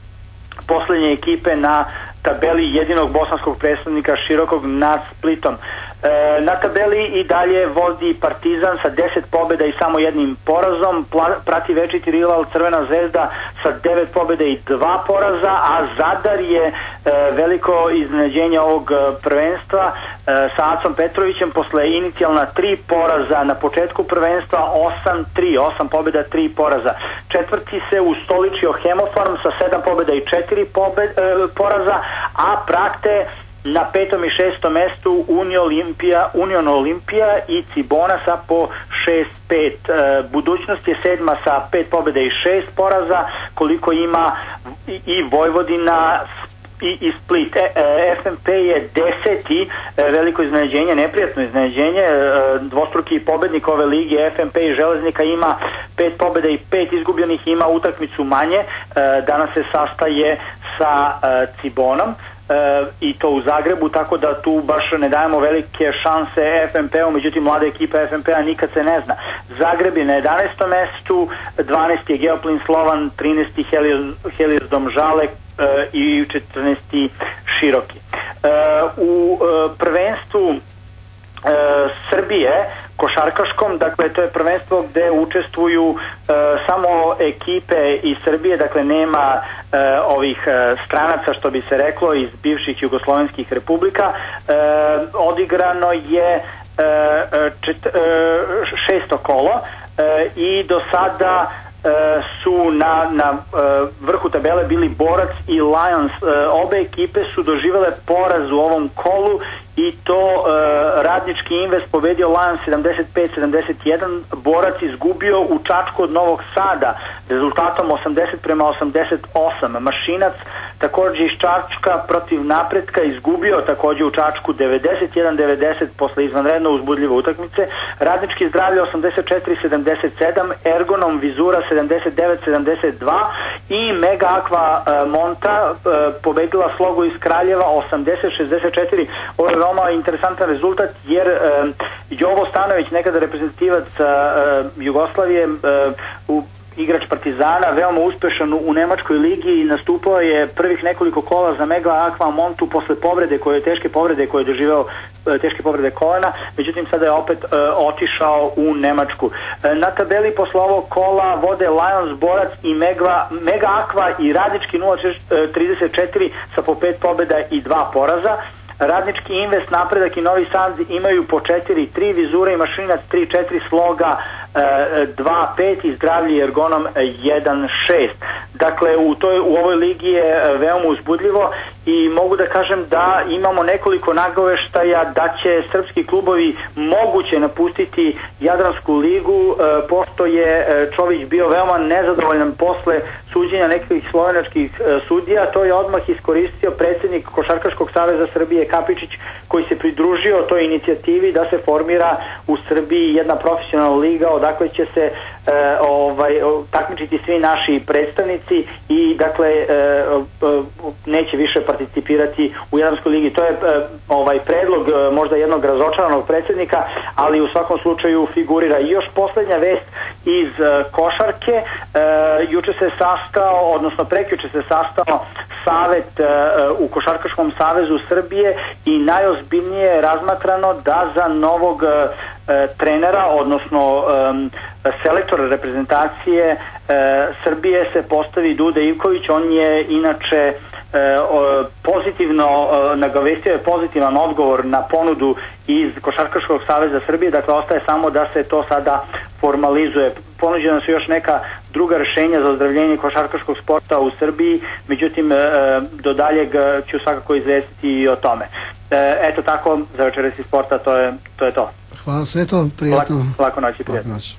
poslednje ekipe na tabeli jedinog bosanskog predstavnika Širokog nad Splitom. E, na tabeli i dalje vodi Partizan sa deset pobjeda i samo jednim porazom, Pla, prati večiti rival Crvena zvezda sa devet pobjeda i dva poraza, a Zadar je e, veliko iznenađenje ovog prvenstva e, sa Acom Petrovićem posle inicijalna tri poraza na početku prvenstva, osam tri, osam pobjeda, tri poraza. Četvrti se ustoličio Hemofarm sa sedam pobjeda i četiri pobjeda, e, poraza, a prate na petom i šestom mestu Union Olimpija, Union Olimpija i Cibona sa po šest pet. E, budućnost je sedma sa pet pobjeda i šest poraza, koliko ima i, i Vojvodina i, i Split. E, e, F M P je deseti, e, veliko iznenađenje, neprijatno iznenađenje, e, dvostruki pobednik ove lige. F M P i Železnika ima pet pobjeda i pet izgubljenih, ima utakmicu manje, e, danas se sastaje sa e, Cibonom, E, i to u Zagrebu, tako da tu baš ne dajemo velike šanse F M P-u, međutim mlada ekipa F M P-a nikad se ne zna. Zagreb je na jedanaestom mestu, dvanaesti je Geoplin Slovan, trinaesti Helios, Helios Domžale e, i četrnaesti Široki. E, u e, prvenstvu E, Srbije košarkaškom, dakle to je prvenstvo gde učestvuju e, samo ekipe iz Srbije, dakle nema e, ovih e, stranaca, što bi se reklo, iz bivših jugoslovenskih republika. E, odigrano je e, čet, e, šesto kolo e, i do sada E, su na, na e, vrhu tabele bili Borac i Lions. E, obe ekipe su doživele poraz u ovom kolu i to e, Radnički Invest pobedio Lions sedamdeset pet sedamdeset jedan, Borac izgubio u Čačku od Novog Sada rezultatom osamdeset prema osamdeset osam. Mašinac također iz Čačka protiv Napretka izgubio također u Čačku devedeset jedan devedeset posle izvanredno uzbudljive utakmice. Radnički Zdravlje osamdeset četiri sedamdeset sedam, Ergonom Vizura sedamdeset devet sedamdeset dva i Mega Aqua e, Monta e, pobedila Slogu iz Kraljeva osamdeset šezdeset četiri. Ovo je veoma interesantan rezultat jer e, Jovo Stanović, nekada reprezentativac e, Jugoslavije, e, u igrač Partizana, veoma uspešan u Nemačkoj ligi i nastupao je prvih nekoliko kola za Mega Aqua Montu posle povrede, koje teške povrede koje je doživeo, teške povrede kolena, međutim sada je opet e, otišao u Nemačku. E, na tabeli posle ovog kola vode Lions, Borac i Mega, Mega Aqua i Radnički nula trideset četiri sa po pet pobjeda i dva poraza. Radnički Invest, Napredak i Novi Sad imaju po četiri tri, Vizura i Mašinac tri četiri, Sloga dva pet i Zdravlje i Ergonom jedan šest. Dakle, u, toj, u ovoj ligi je veoma uzbudljivo i mogu da kažem da imamo nekoliko nagoveštaja da će srpski klubovi moguće napustiti Jadransku ligu, pošto je Čović bio veoma nezadovoljan posle suđenja nekih slovenačkih sudija. To je odmah iskoristio predsjednik Košarkaškog saveza Srbije Kapičić, koji se pridružio toj inicijativi da se formira u Srbiji jedna profesionalna liga odakle će se e, ovaj, takmičiti svi naši predstavnici i dakle e, e, neće više participirati u Jadranskoj ligi. To je e, ovaj predlog e, možda jednog razočaranog predsjednika, ali u svakom slučaju figurira. I još posljednja vest iz e, košarke. E, juče se sastao, odnosno prekjuče se sastao savet e, u Košarkaškom savezu Srbije i najozbiljnije je razmatrano da za novog e, trenera, odnosno e, selektora reprezentacije e, Srbije se postavi Duda Ivković. On je inače e, o, pozitivno e, nagovestio je pozitivan odgovor na ponudu iz Košarkaškog saveza Srbije, dakle ostaje samo da se to sada formalizuje. Ponuđena su još neka druga rješenja za ozdravljenje košarkaškog sporta u Srbiji, međutim e, do daljeg ću svakako izvestiti i o tome. E, eto tako, za večeras iz sporta to je to. Je to. Hvala Sveto, prijatno. Lako, lako noć i prijatno. Lako noć.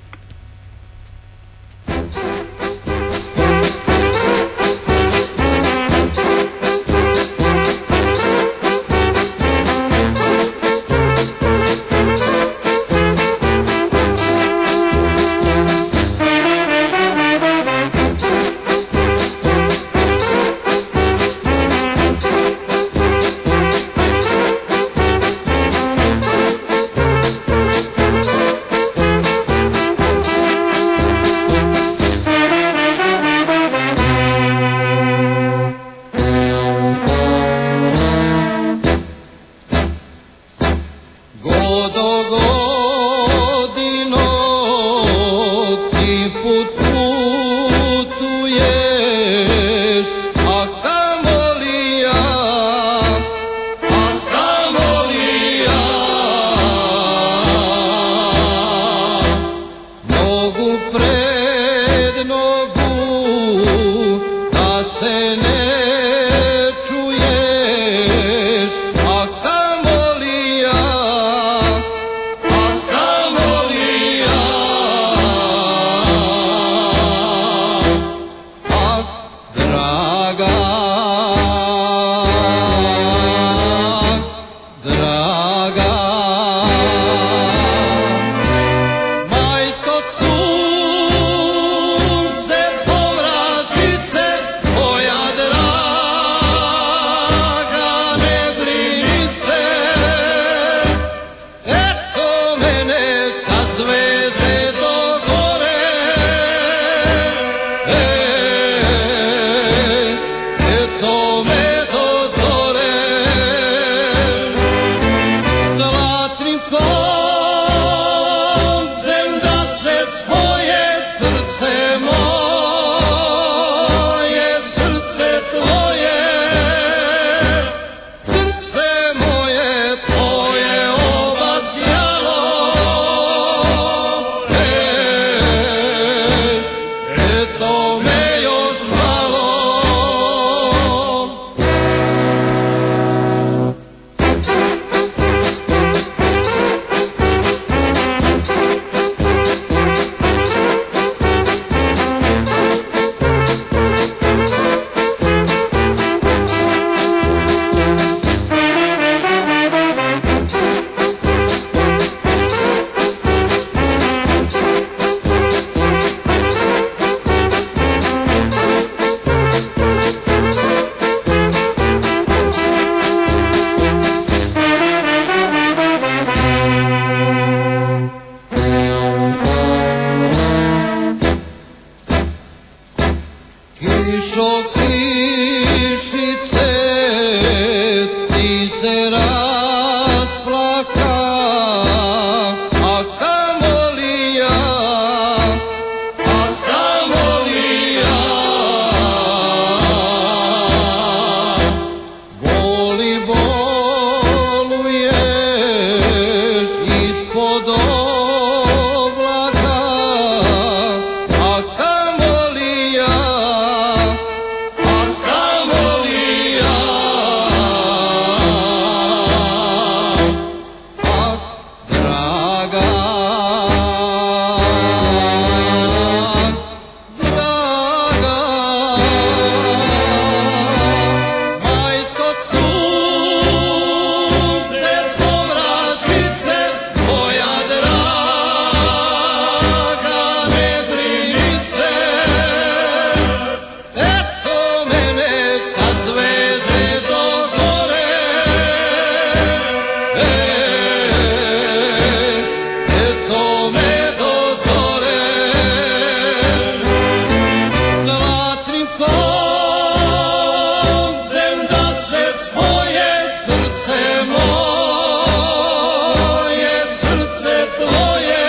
Išo kišice, ti se rasplaka, a kamoli ja, a kamoli ja. Boli boluješ ispod oblaka, a kamoli ja, a kamoli ja. Ah, draga, draga, majsko sunce, pomrači se, moja draga, ne brini se. Eto mene kad zvezde dogore, eto me do zore. Zlatnim koncem da se spoje srce moje, srce tvoje,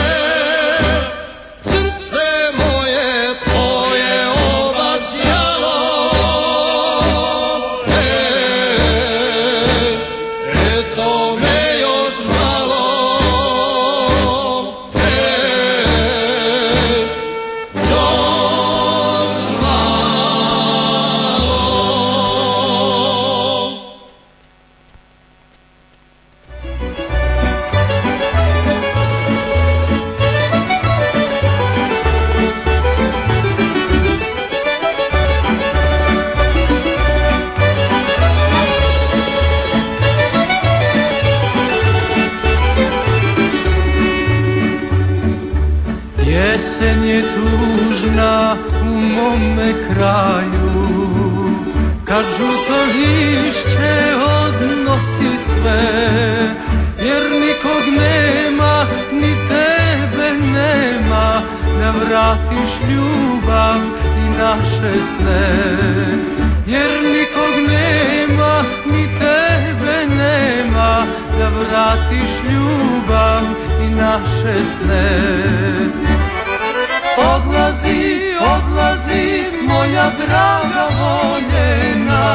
srce moje tvoje obasjalo. Eto me još malo, još malo. Jesen je tužna u mome kraju, kad žuto lišće odnosi sve, jer nikog nema, ni tebe nema, da vratiš ljubav i naše sne. Jer nikog nema, ni tebe nema, da vratiš ljubav i naše sne. Odlazi, odlazi, moja draga voljena,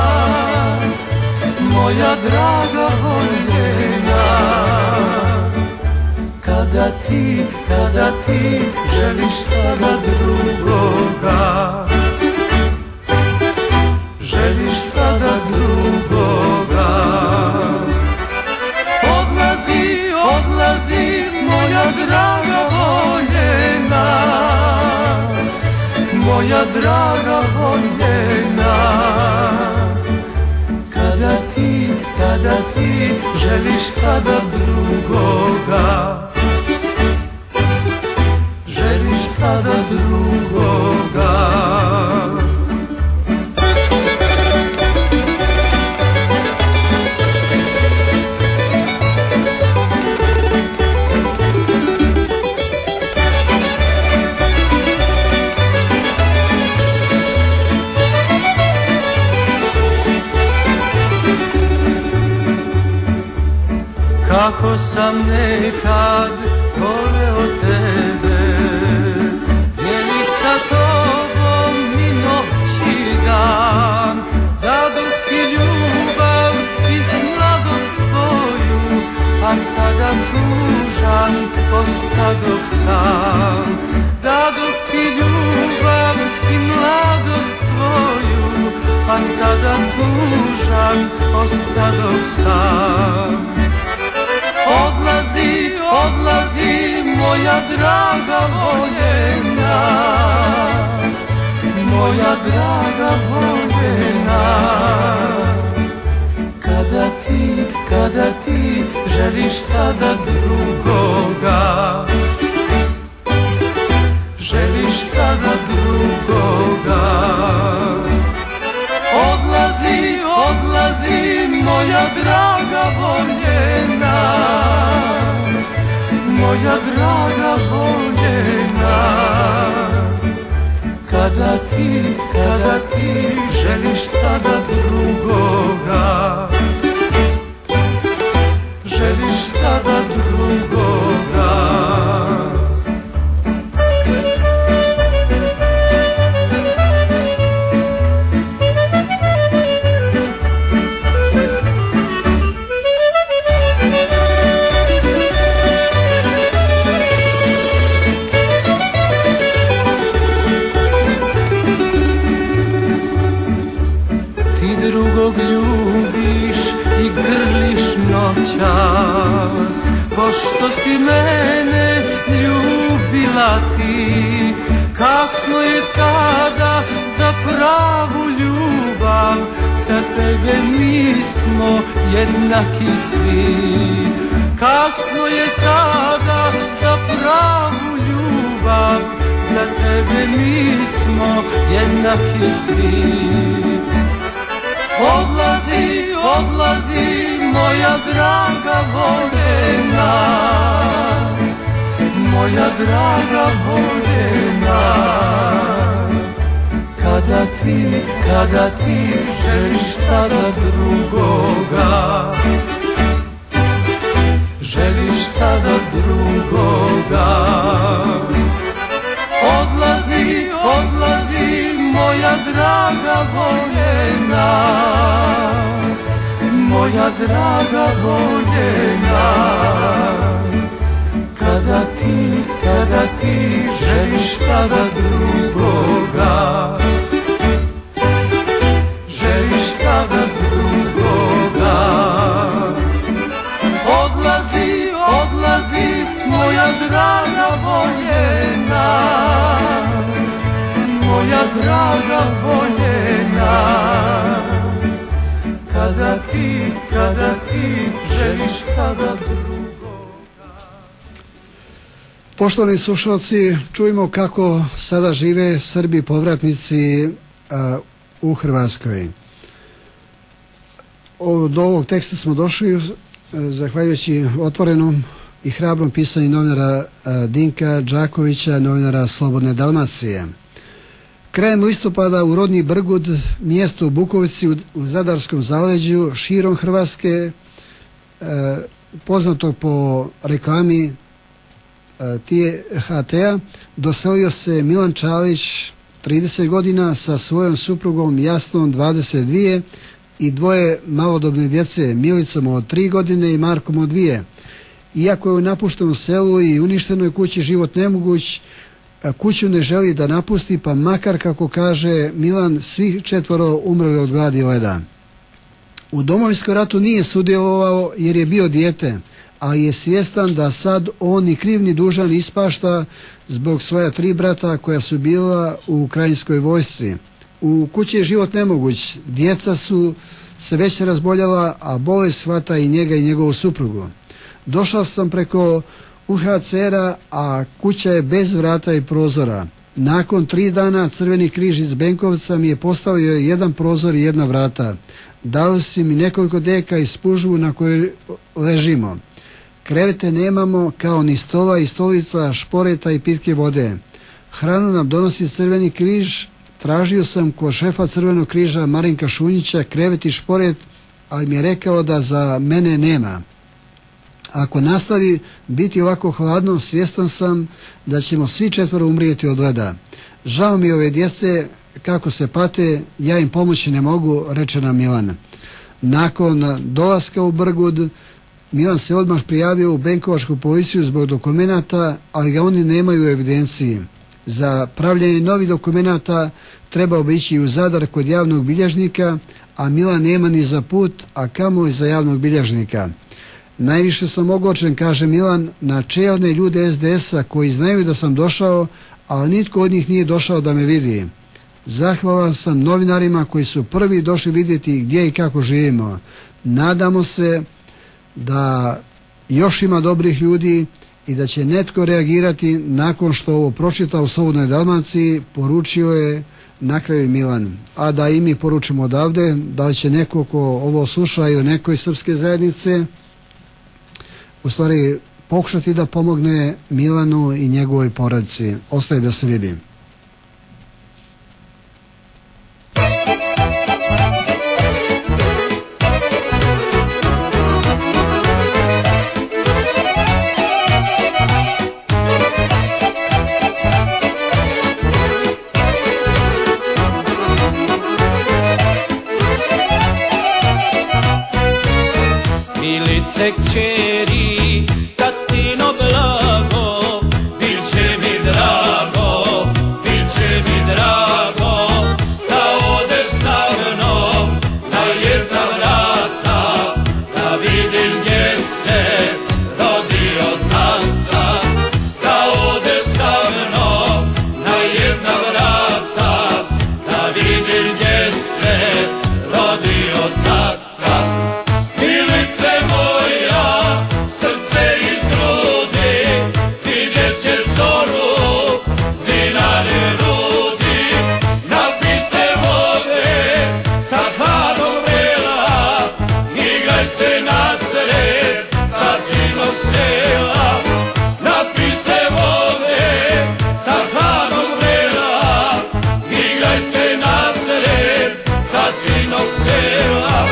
moja draga voljena. Kada ti, kada ti želiš sada drugoga, želiš sada drugoga. Odlazi, odlazi, moja draga voljena, moja draga voljena. Kada ti, kada ti želiš sada drugoga, želiš sada drugoga. Kako sam nekad voleo tebe, jelih sa tobom i noć i dan, dadoh ti ljubav iz mladost svoju, a sada tužan ostadoh sam. Dadoh ti ljubav i mladost svoju, a sada tužan ostadoh sam. Odlazi, odlazi, moja draga voljena, moja draga voljena. Kada ti, kada ti želiš sada drugoga, želiš sada drugoga. Odlazi, odlazi, moja draga voljena, moja draga voljena. Kada ti, ti želiš sada drugoga, želiš sada drugoga. Drugog ljubiš i grliš noćas, pošto si mene ljubila ti. Kasno je sada za pravu ljubav, za tebe mi smo jednaki svi. Kasno je sada za pravu ljubav, za tebe mi smo jednaki svi. Odlazi, odlazi moja draga voljena, moja draga voljena. Kada ti, kada ti želiš sada drugoga, želiš sada drugoga. Odlazi, odlazi moja draga voljena, moja draga voljena. Kada ti, kada ti želiš sada drugoga, želiš sada drugoga. Odlazi, odlazi moja draga voljena, moja draga voljena. Kada ti, kada ti želiš sada drugoga. Poštovani slušalci, čujmo kako sada žive Srbi povratnici a, u Hrvatskoj. Od ovog teksta smo došli a, zahvaljujući otvorenom i hrabrom pisanju novinara a, Dinka Đakovića, novinara Slobodne Dalmacije. Krajem listopada u rodni Brgud, mjesto u Bukovici u, u Zadarskom zaleđu, širom Hrvatske, e, poznato po reklami e, T H T-a, doselio se Milan Čalić, trideset godina, sa svojom suprugom Jasnom, dvadeset dvije, i dvoje malodobne djece, Milicom od tri godine i Markom od dvije. Iako je u napuštenom selu i uništenoj kući život nemoguć, kuću ne želi da napusti, pa makar, kako kaže Milan, svih četvoro umrli od gladi i leda. U Domovinskom ratu nije sudjelovao jer je bio dijete, ali je svjestan da sad on ni kriv ni dužan ispašta zbog svoja tri brata koja su bila u ukrajinskoj vojsci. U kući je život nemoguć, djeca su se već razboljela, a bolest shvata i njega i njegovu suprugu. Došao sam preko U H C R-a, a kuća je bez vrata i prozora. Nakon tri dana Crveni križ iz Benkovca mi je postavio jedan prozor i jedna vrata. Dali su mi nekoliko deka i spužvu na kojoj ležimo. Krevete nemamo, kao ni stola i stolica, šporeta i pitke vode. Hranu nam donosi Crveni križ. Tražio sam kod šefa Crvenog križa Marinka Šunjića krevet i šporet, ali mi je rekao da za mene nema. Ako nastavi biti ovako hladno, svjestan sam da ćemo svi četvoro umrijeti od leda. Žao mi ove djece kako se pate, ja im pomoći ne mogu, reče nam Milan. Nakon dolaska u Brgud, Milan se odmah prijavio u Benkovačku policiju zbog dokumenata, ali ga oni nemaju u evidenciji. Za pravljanje novih dokumenata trebao bi ići u Zadar kod javnog bilježnika, a Milan nema ni za put, a kamoli za javnog bilježnika. Najviše sam ogorčen, kaže Milan, na čelne ljude S D S-a koji znaju da sam došao, ali nitko od njih nije došao da me vidi. Zahvalan sam novinarima koji su prvi došli vidjeti gdje i kako živimo. Nadamo se da još ima dobrih ljudi i da će netko reagirati nakon što ovo pročita u Slobodnoj Dalmaciji, poručio je na kraju Milan. A da i mi poručimo odavde, da li će neko ko ovo sluša ili nekoj srpske zajednice u stvari pokušati da pomogne Milanu i njegovoj porodici. Ostaje da se vidi. kćeri, tatino blago, bit će mi drago, bit će mi drago, da odeš sa mnom na jedna vrata, da vidim gdje se rodio tata, da odeš sa mnom na jedna vrata, da vidim gdje se rodio tata. Milice moja, srce iz grudi, vidjet će zoru s dinare rudi. Napij se vode, sa hladnog vrela, igraj se nasred tatinog sela. Napij se vode, sa hladnog vrela, igraj se nasred tatinog sela.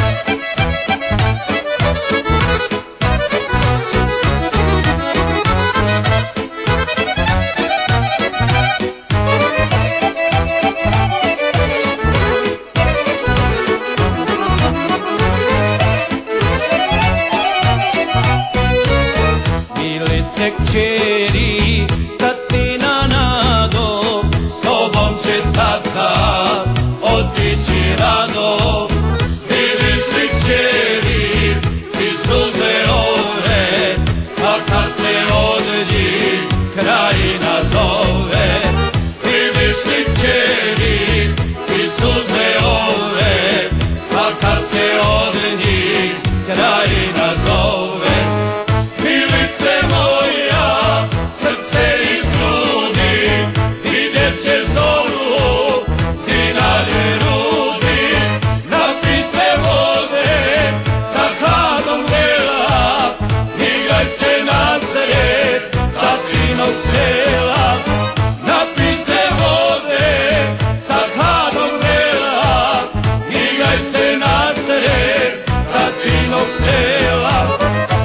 Milice kćeri, tatina nado, s tobom će tata otići rado. Vidiš li kćeri, ti suze ove, svaka se od njih krajina zove. Vidiš li kćeri, ti suze ove, svaka se od njih krajina zove. Milice moja, srce iz grudi, vidjet će zoru s dinare rudi. Napij se vode, sa hladnog vrela, igraj se nasred tatinog sela. Napij se vode, sa hladnog vrela, igraj se nasred tatinog sela.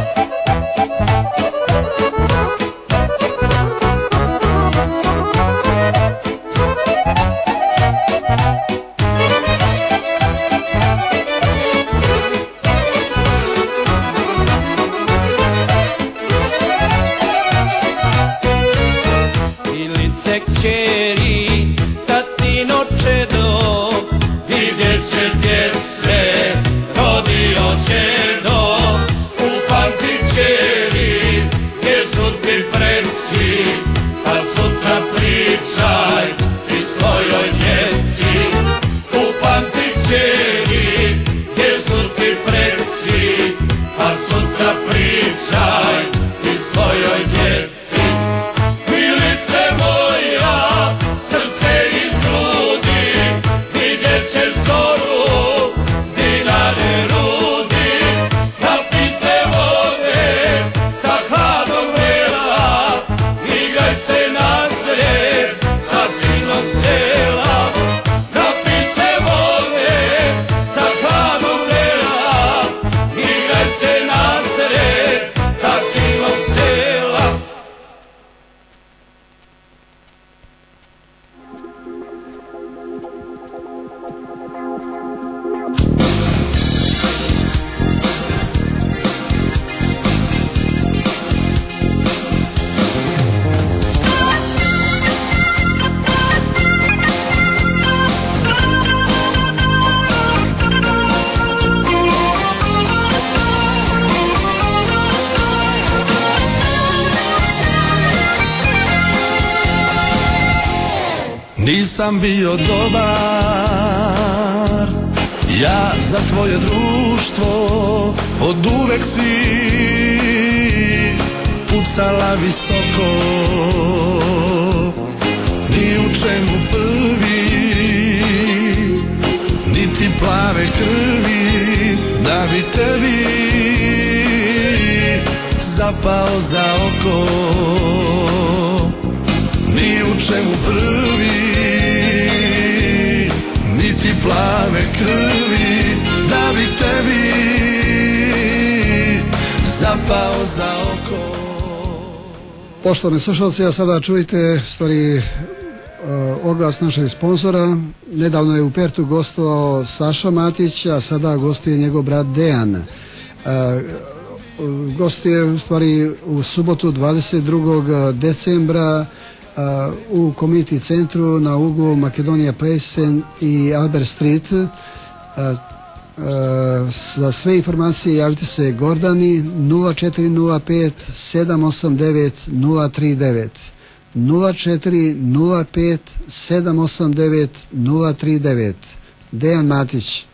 Milice kćeri, tatino čedo, vidjet će gdje se rodio čedo. Upamti kćeri, gdje su ti preci, a sutra pričaj ti svojoj djeci. Upamti kćeri, gdje su ti preci, a sutra pričaj ti svojoj djeci. Milice moja, srce iz grudi, vidjet će zoru s dinare rudi. Napij se vode, sa hladnog vrela, igraj se nasred tatinog sela. Napij se vode, sa hladnog vrela, igraj se nasred tatinog sela. Nisam bio dobar, ja za tvoje društvo, od uvek si pucala visoko. Ni u čemu prvi, niti plave krvi, da bi tebi zapao za oko. Ni u čemu prvi, niti plave krvi, da bi tebi zapao za oko. Poštovani slušalci, a sada čujte stvari oglas našeg sponzora. Nedavno je u Pertu gostovao Saša Matić, a sada gostuje njegov brat Dejan. gostuje u stvari u subotu dvadeset drugog decembra u Community centru na uglu Makedonija Place i Albert Street. Za sve informacije javite se Gordani nula četiri nula pet sedam osam devet nula tri devet nula četiri nula pet sedam osam devet nula tri devet. Dejan Matić.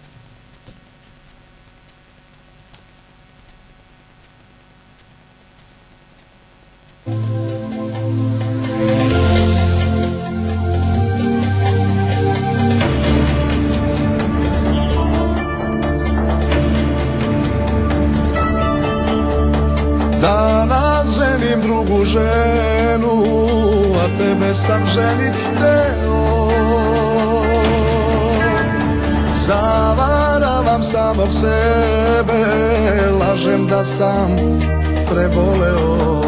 Danas ženim drugu ženu, a tebe sam ženit hteo. Zavaravam samog sebe, lažem da sam preboleo.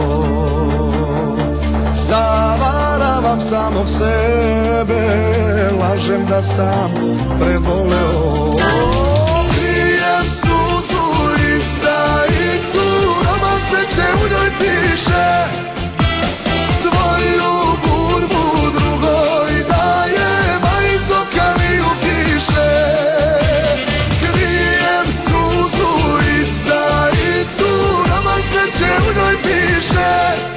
Zavaravam samog sebe, lažem da sam preboleo. Krijem suzu izdajicu, nama sreće u njoj piše. Tvoju burbu drugoj dajem, a iz oka mi upiše. Krijem suzu izdajicu, nama sreće u njoj piše.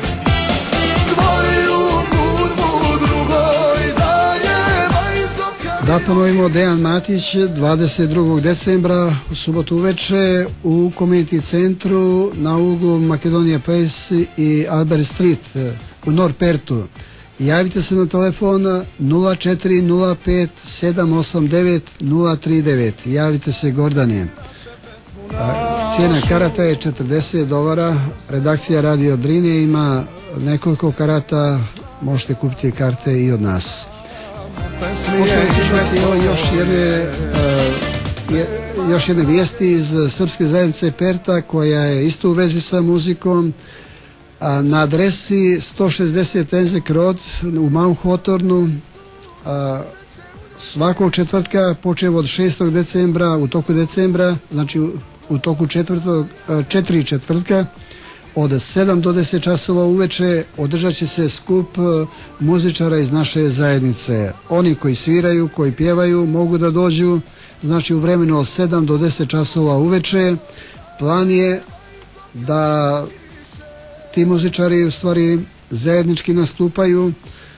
Da ponovimo, Dejan Matić dvadeset drugog decembra u subotu uveče u Community centru na uglu Makedonija Place i Albert Street u Norpertu. Javite se na telefon nula četiri nula pet sedam osam devet nula tri devet. Javite se Gordane. Cijena karata je četrdeset dolara. Redakcija Radio Drine ima nekoliko karata. Možete kupiti karte i od nas. Poštovani slušalci, evo još jedne, uh, je, još jedne vijesti iz Srpske zajednice Perta koja je isto u vezi sa muzikom. A, na adresi sto šezdeset Enzek Road u Mount Hawthornu a, svakog četvrtka počev od šestog decembra u toku decembra, znači u, u toku četvrtog, a, četiri četvrtka od sedam do deset časova uveče održat će se skup muzičara iz naše zajednice. Oni koji sviraju, koji pjevaju mogu da dođu, znači u vremenu od sedam do deset časova uveče. Plan je da ti muzičari u stvari zajednički nastupaju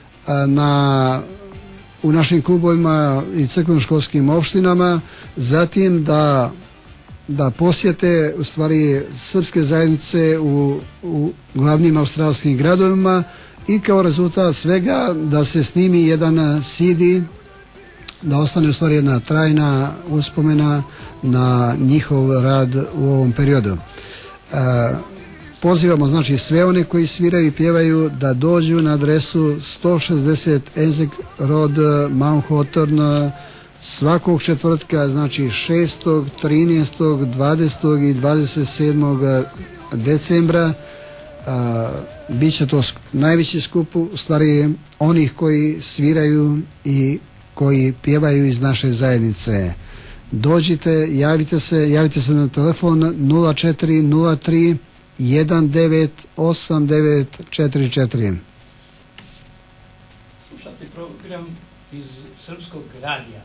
na, u našim klubovima i crkveno-školskim opštinama, zatim da da posjete u stvari srpske zajednice u, u glavnim australskim gradovima i kao rezultat svega da se snimi jedan C D, da ostane u stvari jedna trajna uspomena na njihov rad u ovom periodu. E, pozivamo znači sve one koji sviraju i pjevaju da dođu na adresu sto šezdeset Enzek Road, Mount Hawthorne, svakog četvrtka, znači šestog, trinaestog, dvadesetog i dvadeset sedmog decembra. A, bit će to najveći skup u stvari onih koji sviraju i koji pjevaju iz naše zajednice. Dođite, javite se, javite se na telefon nula četiri nula tri jedan devet osam devet četiri četiri. Slušate program iz Srpskog radija.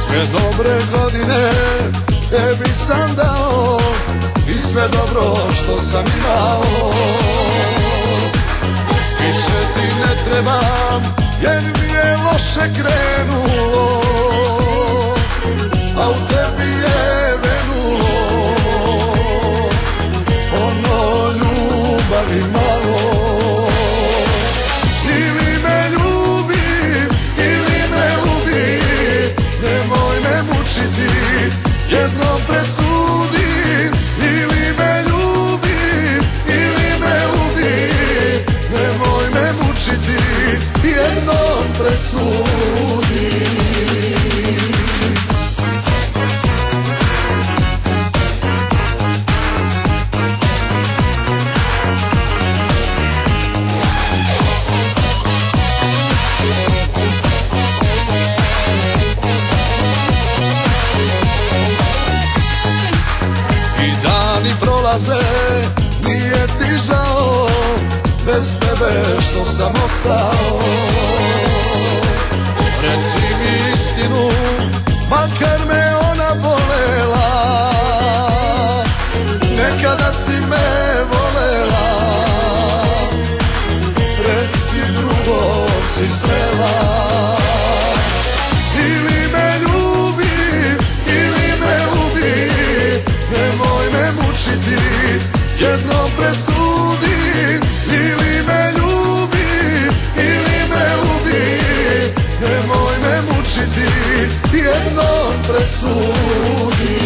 sve dobre godine tebi sam dao i sve dobro što sam imao. Više ti ne trebam jer mi je loše krenulo, a u tebi je venulo ono ljubavi malo. Ili me ljubi, ili me ubi, nemoj me mučiti, jednom presudi. Ili me ljubi, ili me ubi, nemoj me mučiti, jednom presudi. Prolaze, nije ti žao, bez tebe što sam ostao. Reci mi istinu, makar me ona bolela, nekada si me volela. Reci drugog si srela. Ili me ljubi, ili me ubi, nemoj me mučiti, jednom presudi. Ili me ljubi, ili me ubi, nemoj me mučiti, jednom presudi.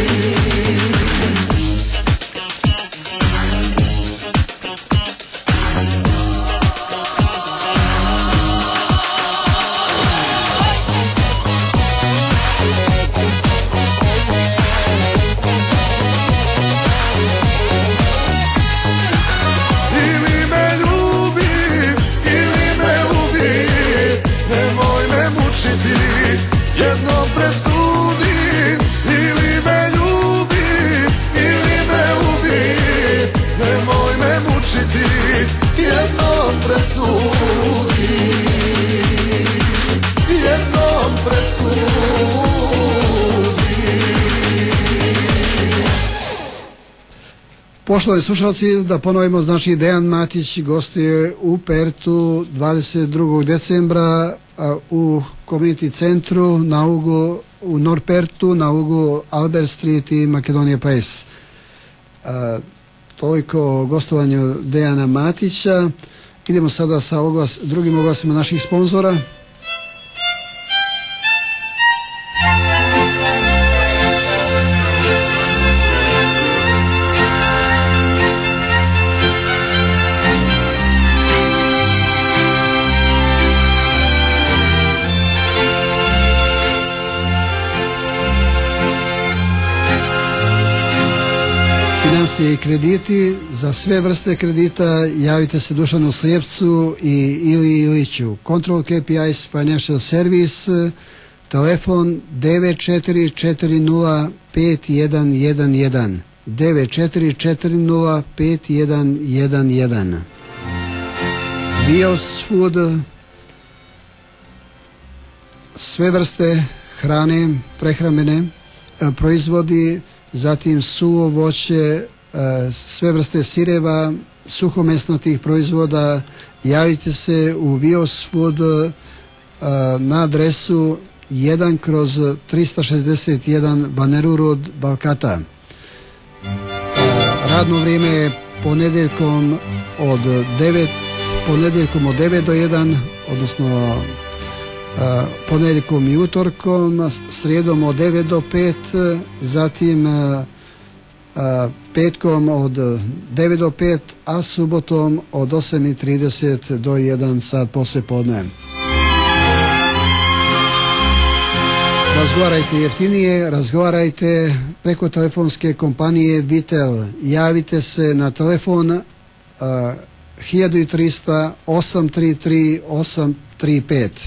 Jednom presudi, ili me ljubi, ili me ubi, nemoj me mučiti, jednom presudi, jednom presudi. Poštovani slušalci, da ponovimo, znači Dejan Matić gostuje u Pertu dvadeset drugog decembra u Community centru na uglu u Norpertu, na uglu Albert Street i Makedonija Place. A, toliko o gostovanju Dejana Matića. Idemo sada sa oglas, drugim oglasima naših sponzora. Financije i krediti, za sve vrste kredita javite se Dušanu Slijepcu i Ili Iliću. Control K P Is Financial Service, telefon devet četiri četiri nula pet jedan jedan jedan, devet četiri četiri nula pet jedan jedan jedan. Vios Food, sve vrste hrane, prehrambene proizvodi, zatim suvo voće, sve vrste sireva, suhomesnatih proizvoda. Javite se u Vios Food na adresu jedan kroz trista šezdeset jedan Baneru Road, Balkata. Radno vrijeme je ponedjeljkom od devet, ponedjeljkom od devet do jedan, odnosno ponedjeljkom i utorkom, srijedom od devet do pet, zatim petkom od devet do pet, a subotom od osam i trideset do jedan sat poslije podne. Razgovarajte jeftinije, razgovarajte preko telefonske kompanije Vitel. Javite se na telefon uh, hiljadu trista osam tri tri osam tri pet.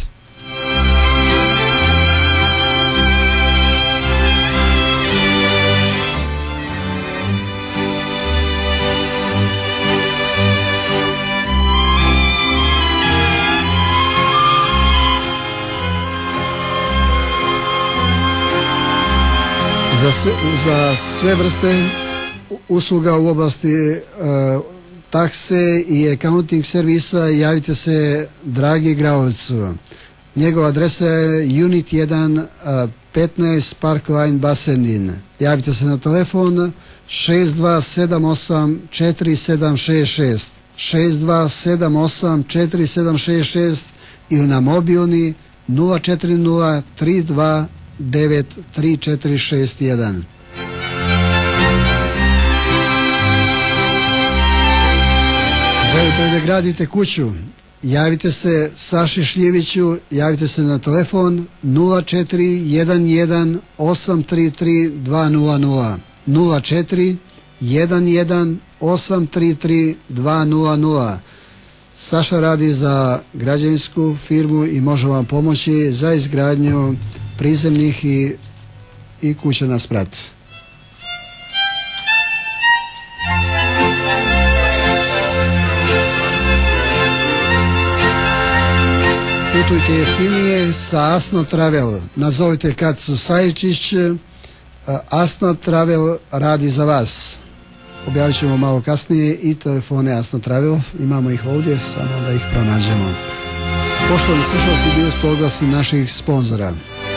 Za sve, za sve vrste usluga u oblasti uh, takse i accounting servisa javite se Dragi Graovcu. Njegova adresa je Unit jedan, uh, petnaest Park Line Basendin. Javite se na telefon šest dva sedam osam četiri sedam šest šest šest dva sedam osam četiri sedam šest šest ili na mobilni nula četiri nula tri dva devet tri četiri šest jedan. Želite da gradite kuću? Javite se Saši Šljiviću, javite se na telefon nula četiri jedan jedan osam tri tri dva nula nula nula četiri jedan jedan osam tri tri dva nula nula. Saša radi za građevinsku firmu i može vam pomoći za izgradnju prizemnih i, i kuća na sprat. Putujte jeftinije sa Asno Travel. Nazovite Kacu Sajičić, Asno Travel radi za vas. Objavit ćemo malo kasnije i telefone Asno Travel. Imamo ih ovdje, samo da ih pronađemo. Poštovani slušalci, bio ste oglasi naših sponzora.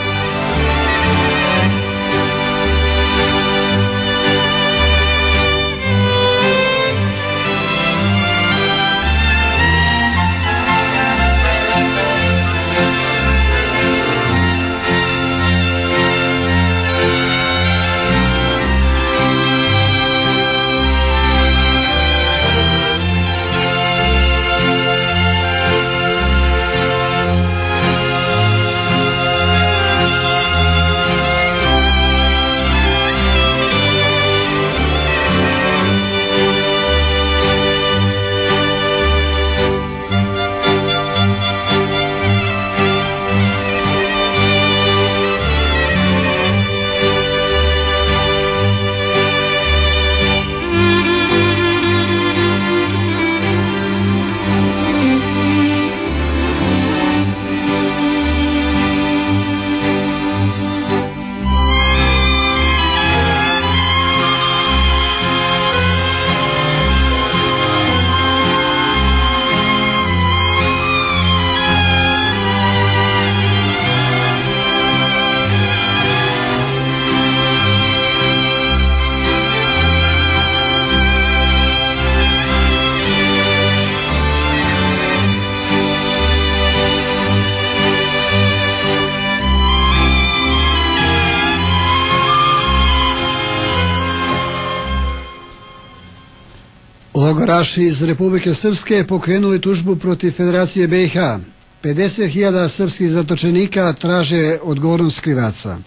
Logoraši iz Republike Srpske pokrenuli tužbu protiv Federacije B i H. pedeset hiljada srpskih zatočenika traže odgovornost krivaca.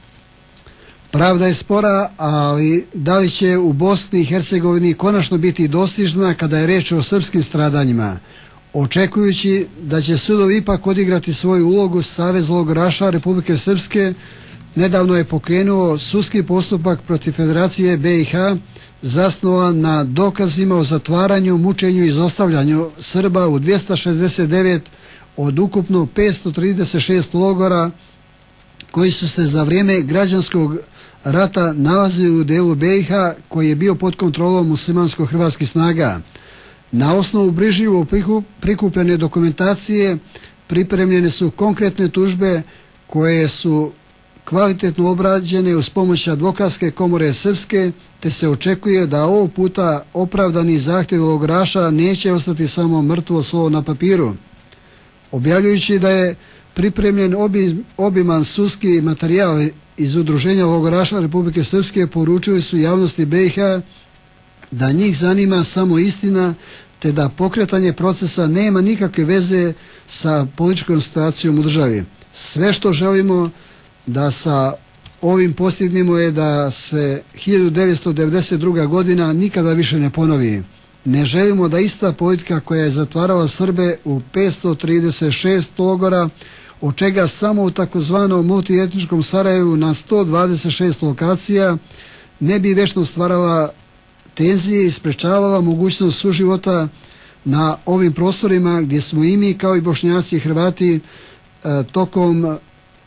Pravda je spora, ali da li će u Bosni i Hercegovini konačno biti dostižna kada je reč o srpskim stradanjima? Očekujući da će sudovi ipak odigrati svoju ulogu, Savez logoraša Republike Srpske nedavno je pokrenuo sudski postupak protiv Federacije B i H zasnovan na dokazima o zatvaranju, mučenju i zlostavljanju Srba u dvjesto šezdeset devet od ukupno petsto trideset šest logora koji su se za vrijeme građanskog rata nalazili u delu B i H koji je bio pod kontrolom muslimansko-hrvatskih snaga. Na osnovu brižljivo prikupljene dokumentacije pripremljene su konkretne tužbe koje su kvalitetno obrađene uz pomoć advokatske komore Srpske, te se očekuje da ovog puta opravdani zahtjev logoraša neće ostati samo mrtvo slovo na papiru. Objavljujući da je pripremljen obim, obiman sudski materijal iz Udruženja logoraša Republike Srpske, poručili su javnosti B i H da njih zanima samo istina, te da pokretanje procesa nema nikakve veze sa političkom situacijom u državi. Sve što želimo da sa ovim postignemo je da se hiljadu devetsto devedeset druga godina nikada više ne ponovi. Ne želimo da ista politika koja je zatvarala Srbe u petsto trideset šest logora, od čega samo u takozvanom multietničkom Sarajevu na sto dvadeset šest lokacija, ne bi večno stvarala tenzije i sprečavala mogućnost suživota na ovim prostorima gdje smo i mi kao i Bošnjaci i Hrvati e, tokom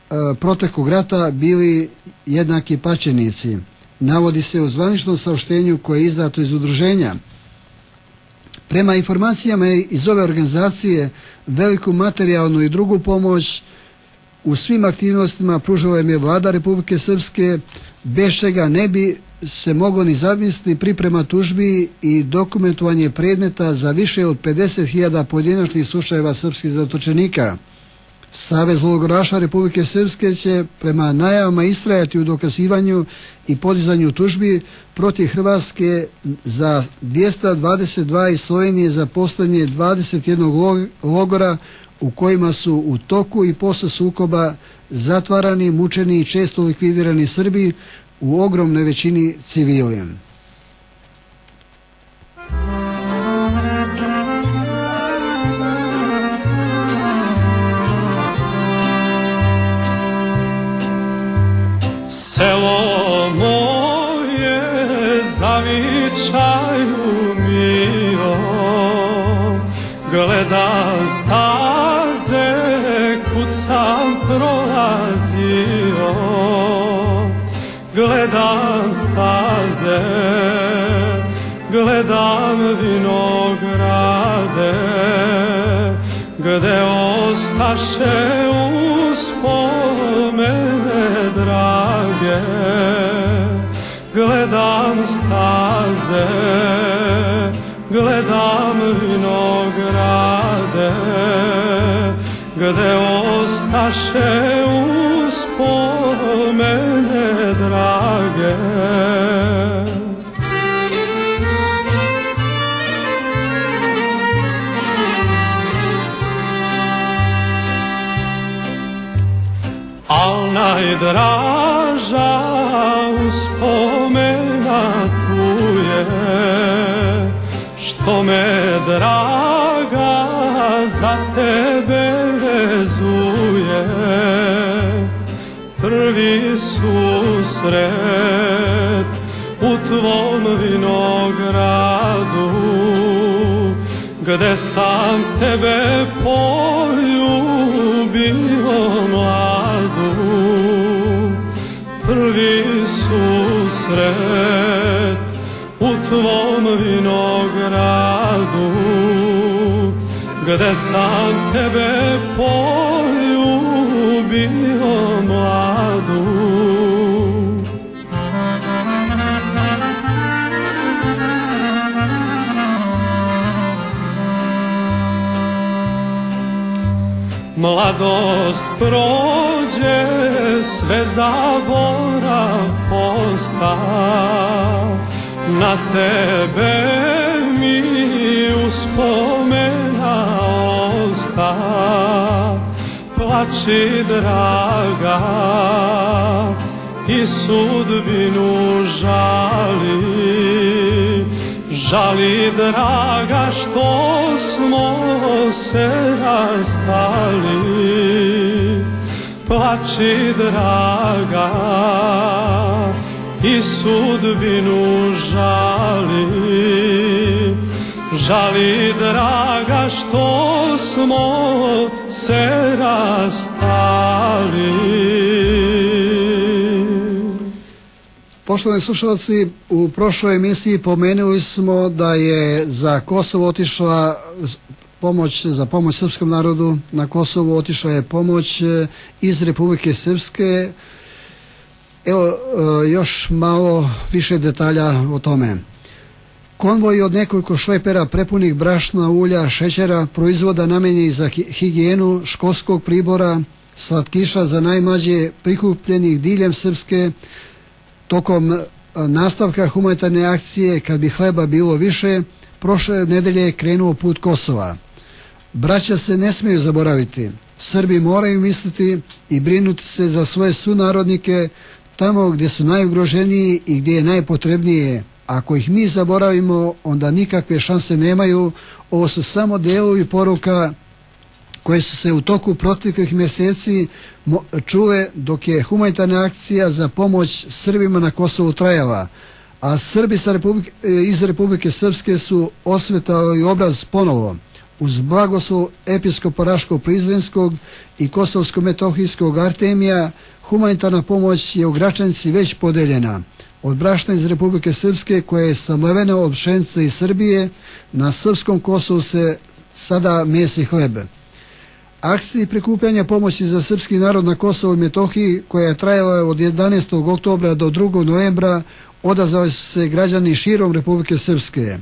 proteklog rata bili jednaki pačenici. Navodi se u zvaničnom saopštenju koje je izdato iz udruženja. Prema informacijama iz ove organizacije, veliku materijalnu i drugu pomoć u svim aktivnostima pružila im je vlada Republike Srpske, bez čega ne bi se moglo ni zamisliti priprema tužbi i dokumentovanje predmeta za više od pedeset hiljada pojedinačnih slučajeva srpskih zatočenika. Savez logoraša Republike Srpske će prema najavama istrajati u dokazivanju i podizanju tužbi protiv Hrvatske za dvjesto dvadeset dva i Slovenije za postojanje dvadeset jednog logora u kojima su u toku i posle sukoba zatvarani, mučeni i često likvidirani Srbi, u ogromnoj većini civili. Selo moje zavičaju mio, gledam staze kud sam prolazio, gledam staze, gledam vinograde, gde ostaše uspomene drage, gledam staze, gledam vinograde, gde ostaše uspomene drage. Al najdraža uspomena tu je, što me draga za tebe vezuje. Prvi susret u tvom vinogradu, gde sam tebe poljubio mladu. Prvi susret u tvom vinogradu, gde sam tebe poljubio mladu. Mladost prođe, sve zaborav posta, na tebe mi uspomena osta. Plači draga i sudbinu žali, žali draga što smo se rastali. Plači draga i sudbinu žali, žali draga što smo se rastali. Poštovani slušalci, u prošloj emisiji pomenuli smo da je za Kosovo otišla pomoć, za pomoć srpskom narodu na Kosovu otišla je pomoć iz Republike Srpske. Evo još malo više detalja o tome. Konvoj od nekoliko šlepera prepunih brašna, ulja, šećera, proizvoda namenjenih za higijenu, školskog pribora, slatkiša za najmlađe prikupljenih diljem Srpske, tokom nastavka humanitarne akcije Kad bi hleba bilo više, prošle nedelje je krenuo put Kosova. Braća se ne smiju zaboraviti. Srbi moraju misliti i brinuti se za svoje sunarodnike tamo gdje su najugroženiji i gdje je najpotrebnije. Ako ih mi zaboravimo, onda nikakve šanse nemaju. Ovo su samo delovi poruka koje su se u toku proteklih mjeseci čule dok je humanitarna akcija za pomoć Srbima na Kosovu trajala, a Srbi sa Republike, iz Republike Srpske su osvetali obraz ponovo. uz blagoslov episkopa Raško-Prizrenskog i Kosovsko-Metohijskog Artemija, humanitarna pomoć je u Gračanici već podeljena. Od brašna iz Republike Srpske koje je samleveno od pšenice iz Srbije, na srpskom Kosovu se sada mesi hleb. Akciji prikupljanja pomoći za srpski narod na Kosovu i Metohiji, koja je trajala od jedanaestog oktobra do drugog novembra, odazvali su se građani širom Republike Srpske.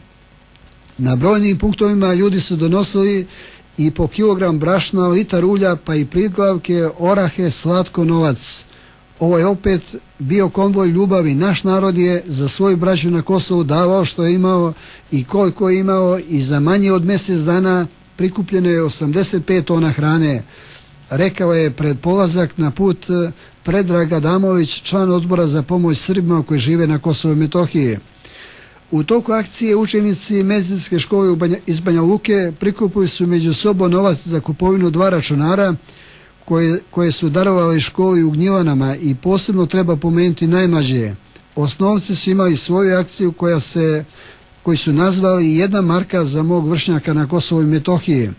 Na brojnim punktovima ljudi su donosili i po kilogram brašna, litar ulja, pa i priglavke, orahe, slatko, novac. Ovo je opet bio konvoj ljubavi. Naš narod je za svoju braću na Kosovu davao što je imao i koliko je imao, i za manje od mjesec dana prikupljeno je osamdeset pet tona hrane. Rekao je pred polazak na put Predrag Adamović, član odbora za pomoć Srbima koji žive na Kosovu i Metohiji. U toku akcije učenici medicinske škole iz Banja Luke prikupili su među sobom novac za kupovinu dva računara koje, koje su darovali školi u Gnjilanama, i posebno treba pomenuti najmlađe. Osnovci su imali svoju akciju koja se, koju su nazvali jedna marka za mog vršnjaka na Kosovu i Metohiji,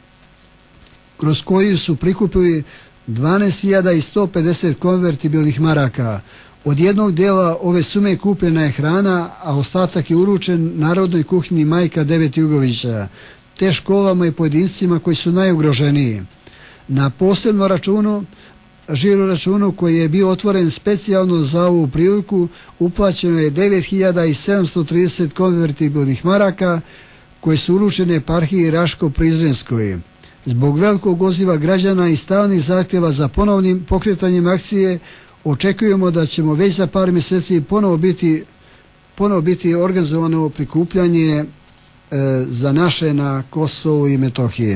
kroz koju su prikupili dvanaest hiljada sto pedeset konvertibilnih maraka. Od jednog dijela ove sume kupljena je hrana, a ostatak je uručen Narodnoj kuhinji Majka Devet Jugovića, te školama i pojedincima koji su najugroženiji. Na posebnom računu, žiro računu koji je bio otvoren specijalno za ovu priliku, uplaćeno je devet hiljada sedamsto trideset konvertibilnih maraka koje su uručene eparhiji Raško-Prizrenskoj. Zbog velikog odziva građana i stalnih zahtjeva za ponovnim pokretanjem akcije, očekujemo da ćemo već za par mjeseci ponovo biti, ponovo biti organizovano prikupljanje e, za naše na Kosovu i Metohiji.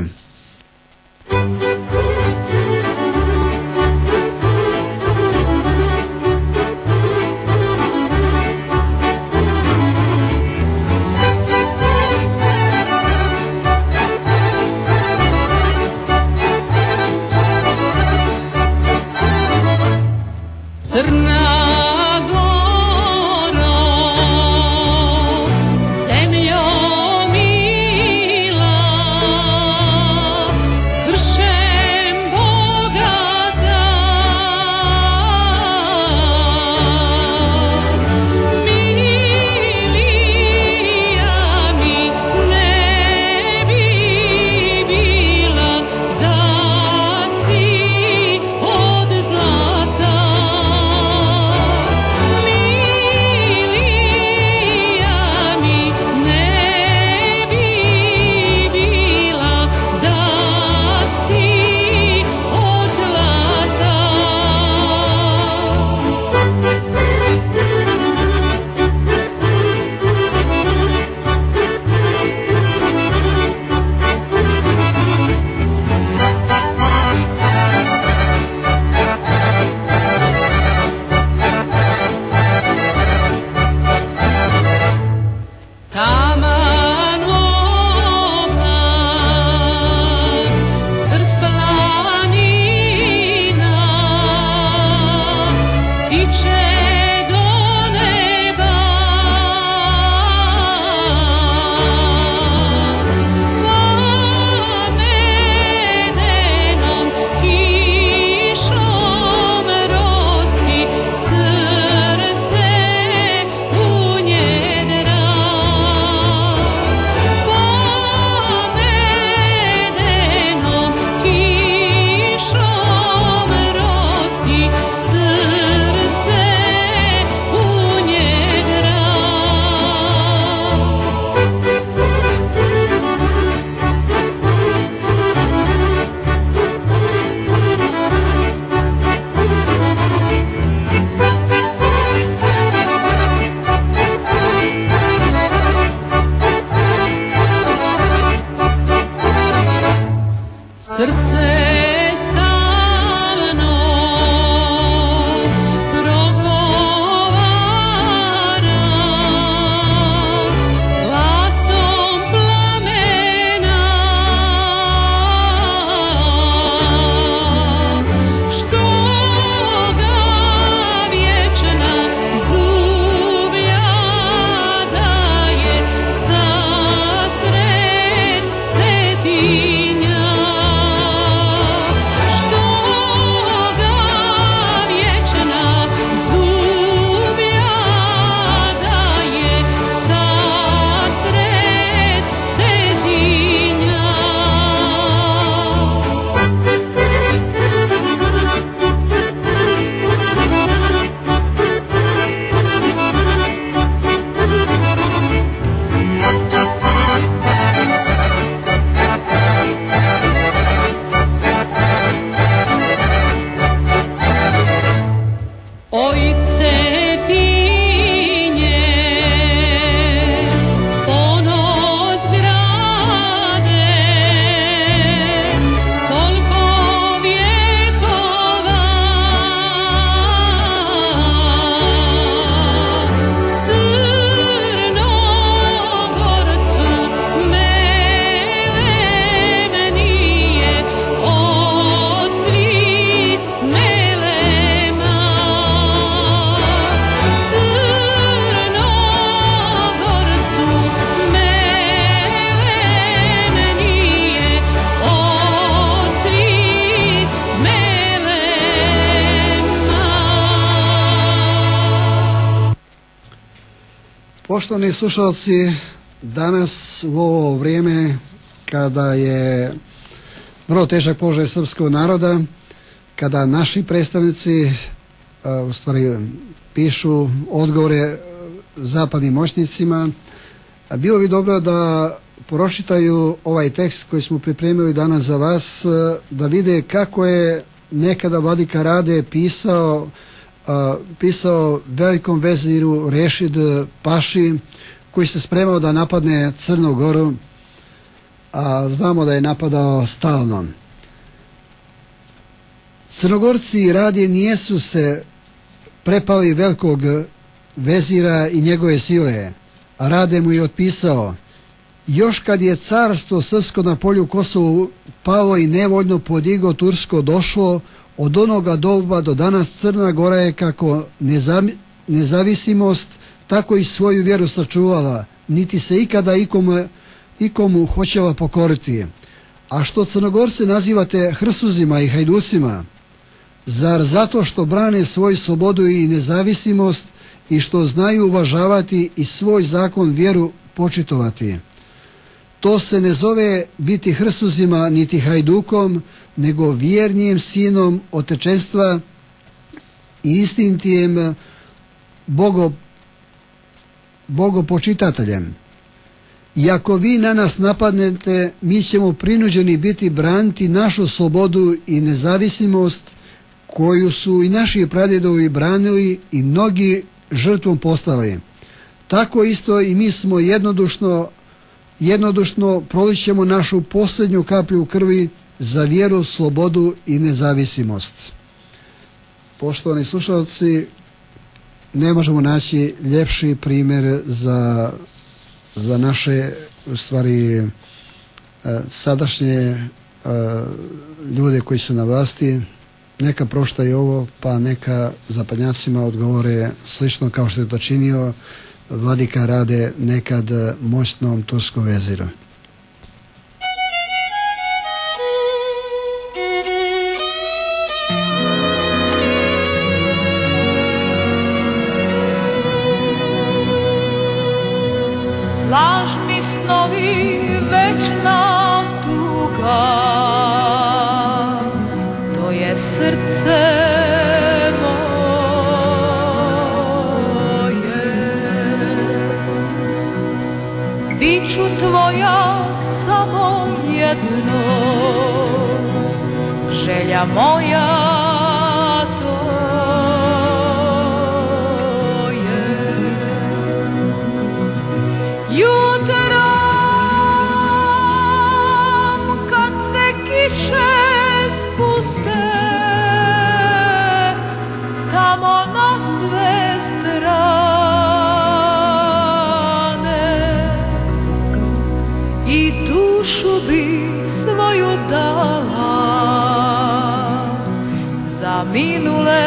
Srce Oj Cetinje, ponos grade, toliko vjekova, Crnogorcu melemenije od svih melema. Crnogorcu melemenije od svih melema. Poštovani slušalci, danas u ovo vrijeme kada je vrlo težak položaj srpskog naroda, kada naši predstavnici a, u stvari pišu odgovore zapadnim moćnicima, a bilo bi dobro da pročitaju ovaj tekst koji smo pripremili danas za vas, a, da vide kako je nekada vladika Rade pisao a, pisao velikom veziru Rešid Paši, koji se spremao da napadne Crnu Goru, a znamo da je napadao stalno. Crnogorci i Rade nijesu se prepali velikog vezira i njegove sile, a Rade mu je otpisao: još kad je carstvo srpsko na polju Kosovu palo i nevoljno podigo tursko došlo, od onoga doba do danas Crna Gora je kako nezavi, nezavisimost tako i svoju vjeru sačuvala, niti se ikada ikomu, ikomu hoćela pokoriti. A što Crnogorce nazivate hrsuzima i hajdusima? Zar zato što brane svoju slobodu i nezavisimost i što znaju uvažavati i svoj zakon vjeru počitovati? To se ne zove biti hrsuzima niti hajdukom, nego vjernijem sinom otečenstva i istinitim bogo, bogopočitateljem. I ako vi na nas napadnete, mi ćemo prinuđeni biti braniti našu slobodu i nezavisimost koju su i naši pradjedovi branili i mnogi žrtvom postali. Tako isto i mi smo jednodušno, jednodušno prolićemo našu posljednju kaplju krvi za vjeru, slobodu i nezavisimost. Poštovani slušalci, ne možemo naći ljepši primjer za, za naše, u stvari, sadašnje ljude koji su na vlasti. Neka prošta i ovo, pa neka zapadnjacima odgovore slično kao što je to činio vladika Rade nekad moćnom turskom veziru. Lažni snovi, večna tuga, to je srce moje. Biću tvoja samo jedno, želja moja to je. Jutrom kad se kiše spuste, tamo na sve strane, i dušu bi svoju dala za minule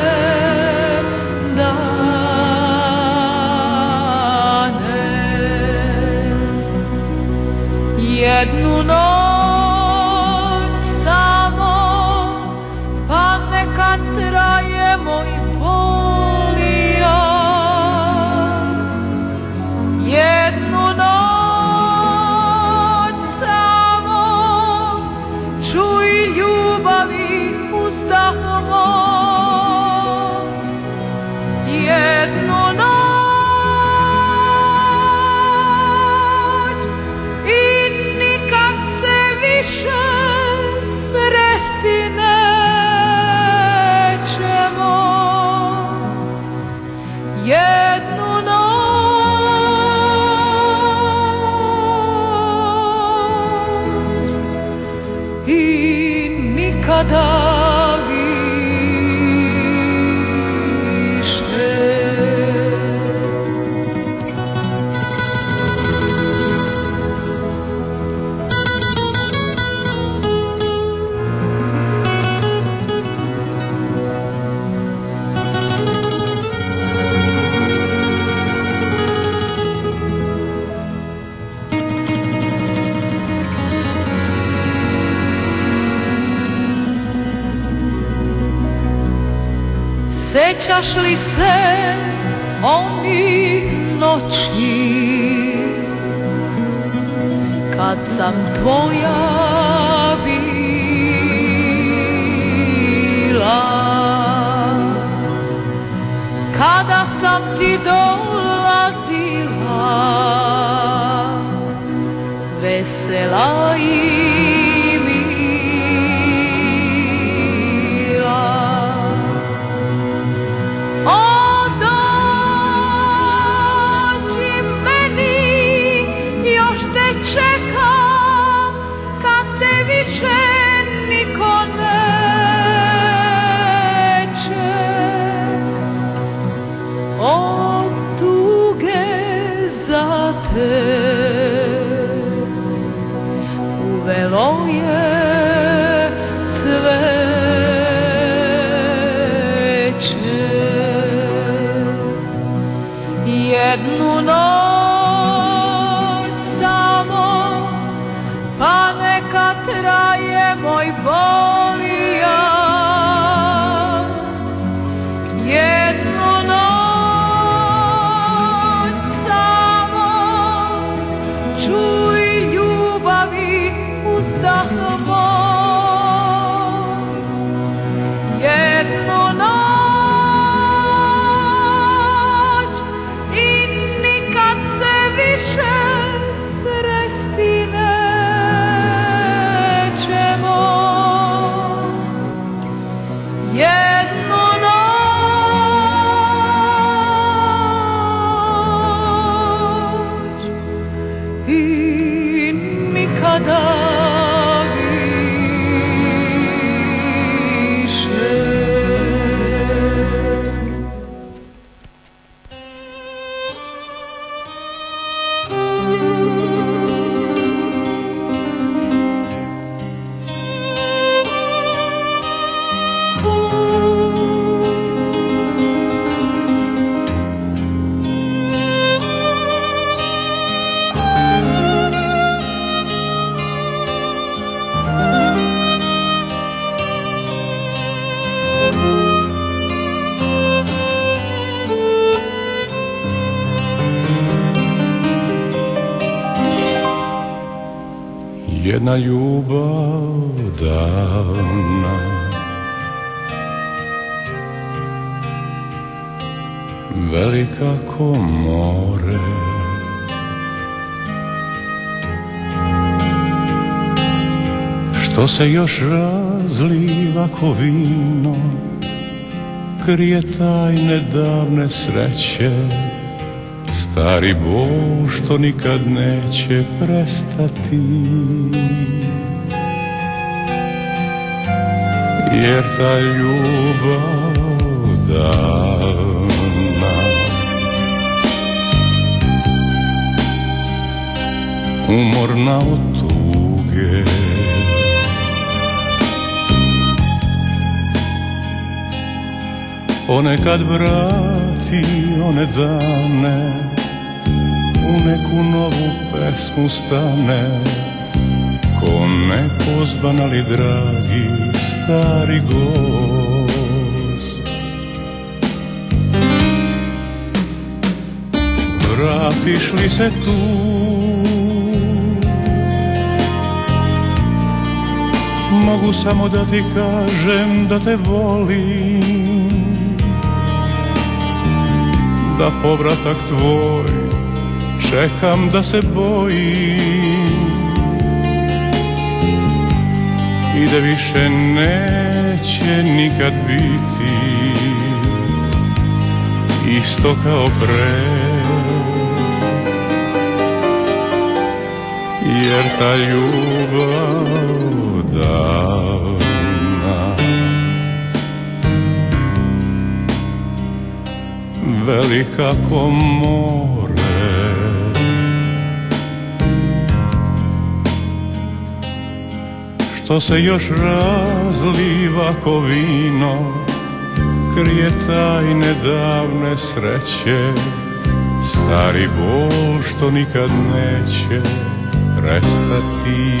jednu noć samo, pa neka traje moj bol i ja. Jednu noć samo, čuj ljubavi uzdah moj. Sećaš li se onih noći kad sam tvoja bila, kada sam ti dolazila vesela i uvelo je cveće. Jednu noć samo, pa neka traje moj bolija. Jednu noć samo, čuj ljubavi uzdah moj. Jednu noć i nikad se više sresti nećemo. Jednu noć i nikada jedna ljubav davna, velika ko more, što se još razliva ko vino, krije tajne davne sreće, stari Bog što nikad neće prestati. Jer ta ljubav davna umorna od tuge, ponekad vrati one dane, u neku novu pesmu stane, ko nepozvan ali dragi stari gost. Vratiš li se tu, mogu samo da ti kažem da te volim, da povratak tvoj čekam da se bojim i da više neće nikad biti isto kao pre. Jer ta ljubav davna, velika ko more, što se još razliva ko vino, krije tajne davne sreće, stari bol što nikad neće prestati.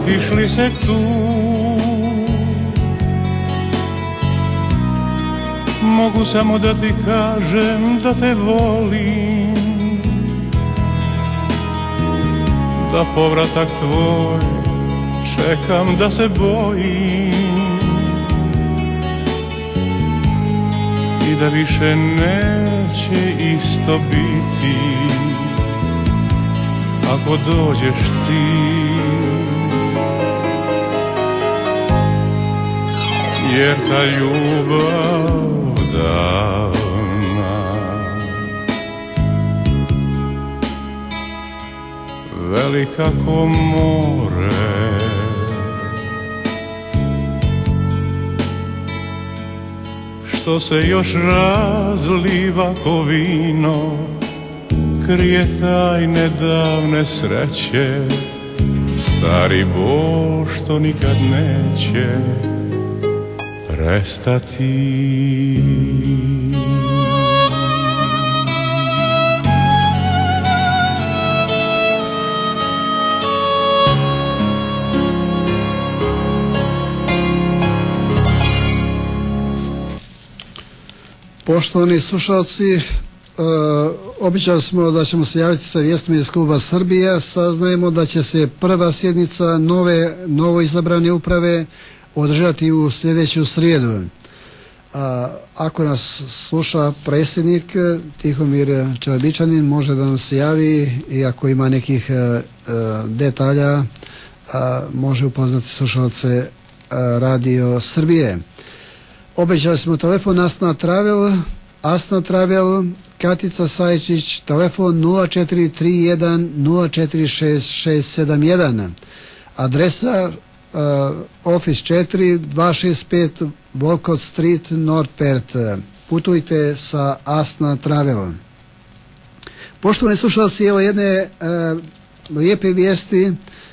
Sjetiš li se tu? Mogu samo da ti kažem da te volim, da povratak tvoj čekam, da se bojim i da više neće isto biti ako dođeš ti. Jer ta ljubav davna velika ko more, što se još razliva ko vino, krije tajne davne sreće, stari bol što nikad neće prestati. Poštovani slušalci, e, običali smo da ćemo se javiti sa vijestima iz kluba Srbija. Saznajemo da će se prva sjednica nove, novo izabrane uprave održati u sljedeću srijedu. A, ako nas sluša predsjednik Tihomir Čelebičanin, može da nam se javi i ako ima nekih a, a, detalja a, može upoznati slušalce a, Radio Srbije. Obećali smo telefon Asna Travel, Asna Travel, Katica Sajčić, telefon nula četiri tri jedan nula četiri šest šest sedam jedan. Adresa uh, Office četiri dva šest pet Walcott Street, North Perth. Putujte sa Asna Travel. Poštovani slušalci, evo jedne uh, lijepe vijesti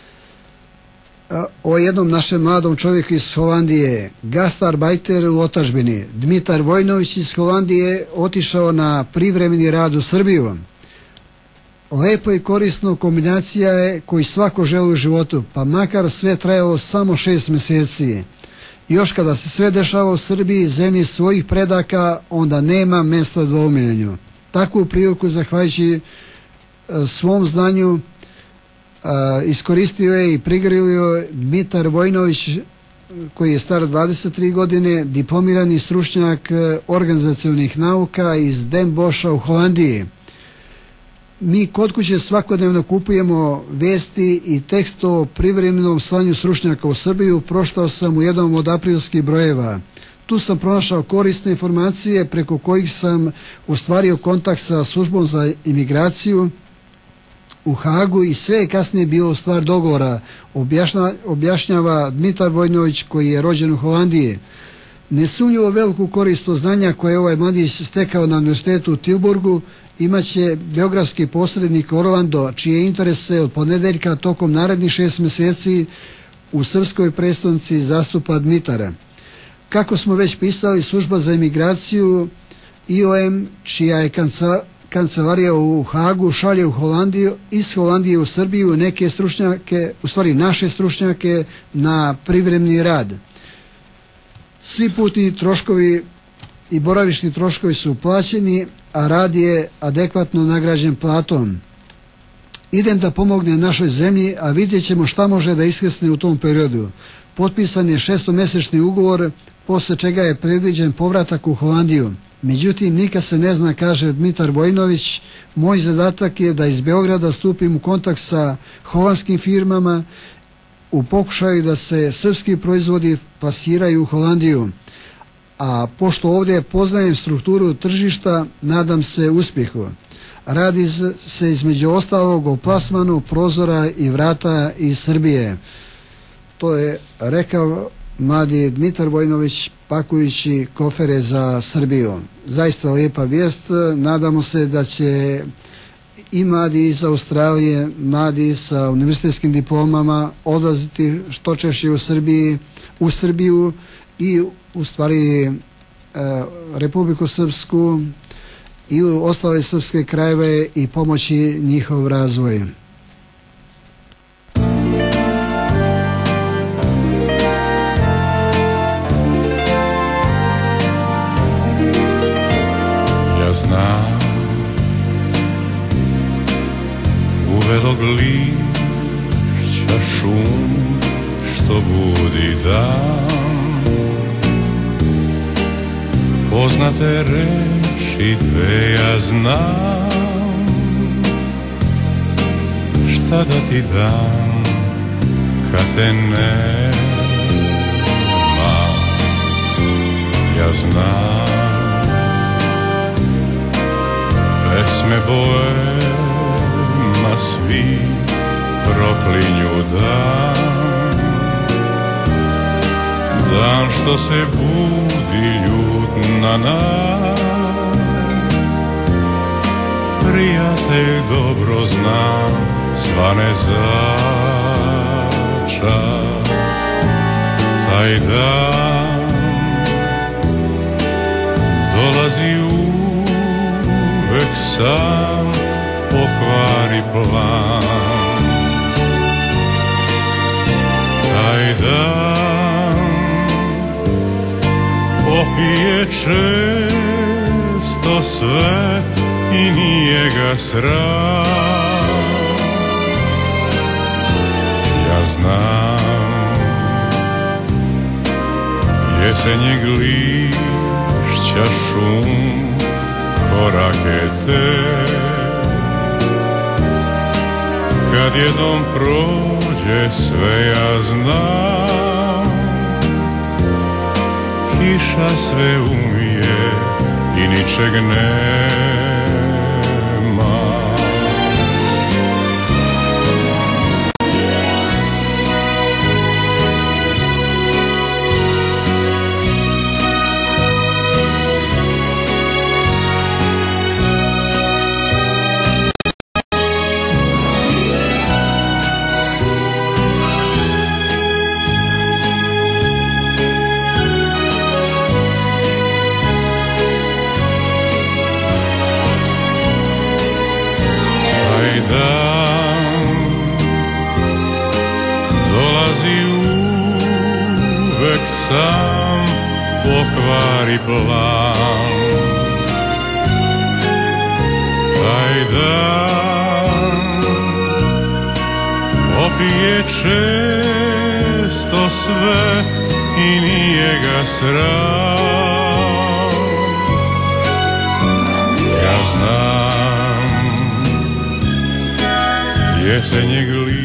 o jednom našem mladom čovjeku iz Holandije, gastarbajter u otadžbini. Dmitar Vojnović iz Holandije otišao na privremeni rad u Srbiju. Lepo i korisno kombinacija je koji svako želi u životu, pa makar sve trajalo samo šest mjeseci. Još kada se sve dešava u Srbiji, zemlji svojih predaka, onda nema mjesta dvoumiljenju. Takvu priliku, zahvaljujući svom znanju, Uh, iskoristio je i prigrilio Dmitar Vojnović, koji je star dvadeset tri godine, diplomirani stručnjak organizacionih nauka iz Den Boscha u Holandiji. Mi kod kuće svakodnevno kupujemo vesti i tekst o privremenom slanju stručnjaka u Srbiju. Proštao sam u jednom od aprilskih brojeva. Tu sam pronašao korisne informacije preko kojih sam ostvario kontakt sa službom za imigraciju u Hagu i sve je kasnije bilo stvar dogovora, objašnjava, objašnjava Dmitar Vojnović, koji je rođen u Holandiji. Nesumnjivo veliku korist od znanja koje je ovaj mladić stekao na univerzitetu u Tilburgu imaće beogradski posrednik Orlando, čije interese od ponedeljka tokom narednih šest mjeseci u srpskoj prestonici zastupa Dmitara. Kako smo već pisali, služba za imigraciju I O M, čija je kancelarija kancelarija u Hagu, šalje u Holandiju, iz Holandije u Srbiju neke stručnjake, u stvari naše stručnjake, na privremeni rad. Svi putni troškovi i boravišni troškovi su plaćeni, a rad je adekvatno nagrađen platom. Idem da pomogne našoj zemlji, a vidjet ćemo šta može da iskrsne u tom periodu. Potpisan je šestomjesečni ugovor, poslije čega je predviđen povratak u Holandiju. Međutim, nikad se ne zna, kaže Dmitar Vojnović. Moj zadatak je da iz Beograda stupim u kontakt sa holandskim firmama u pokušaju da se srpski proizvodi plasiraju u Holandiju. A pošto ovdje poznajem strukturu tržišta, nadam se uspjehu. Radi se između ostalog o plasmanu prozora i vrata iz Srbije. To je rekao mladi Dmitar Vojnović pakujući kofere za Srbiju. Zaista lijepa vijest. Nadamo se da će i mladi iz Australije, mladi sa univerzitetskim diplomama odlaziti što češće u Srbiji, u Srbiju i u stvari e, Republiku Srpsku i u ostale srpske krajeve i pomoći njihov razvoj. uvelog lišća šum što budi dan. Poznate reči dve ja znam, šta da ti dam kad te nema. Ja znam, pesme boema svi proklinju dan, dan što se budi ljut na nas. Prijatelj dobro zna svane začas, taj dan dolazi uvek sam, pokvari plan. Taj dan popije često sve i nije ga sram. Ja znam, jesenjeg lišća šum korake te, kad jednom prođe sve ja znam, kiša sve umije i ničeg nema. Sam pokvari plan. Taj dan opije često sve i nije ga sram. Ja znam, jesenjeg lišća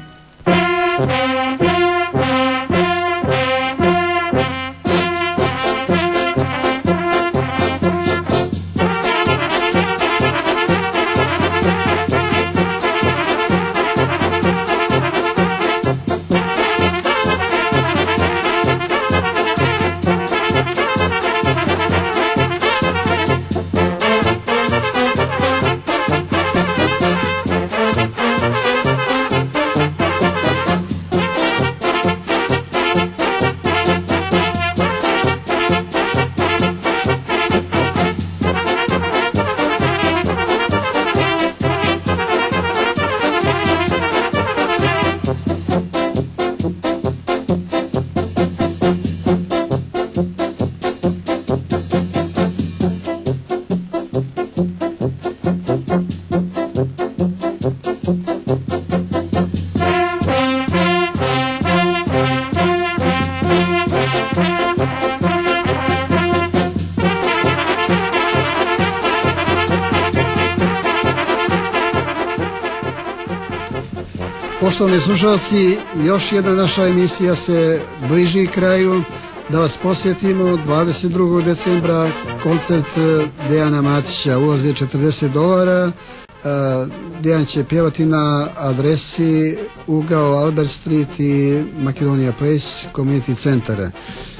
Poštovani slušalci, još jedna naša emisija se bliži kraju. Da vas posjetimo, dvadeset drugog decembra koncert Dejana Matića, ulaz je četrdeset dolara. Dejan će pjevati na adresi ugao Albert Street i Makedonia Place Community Center.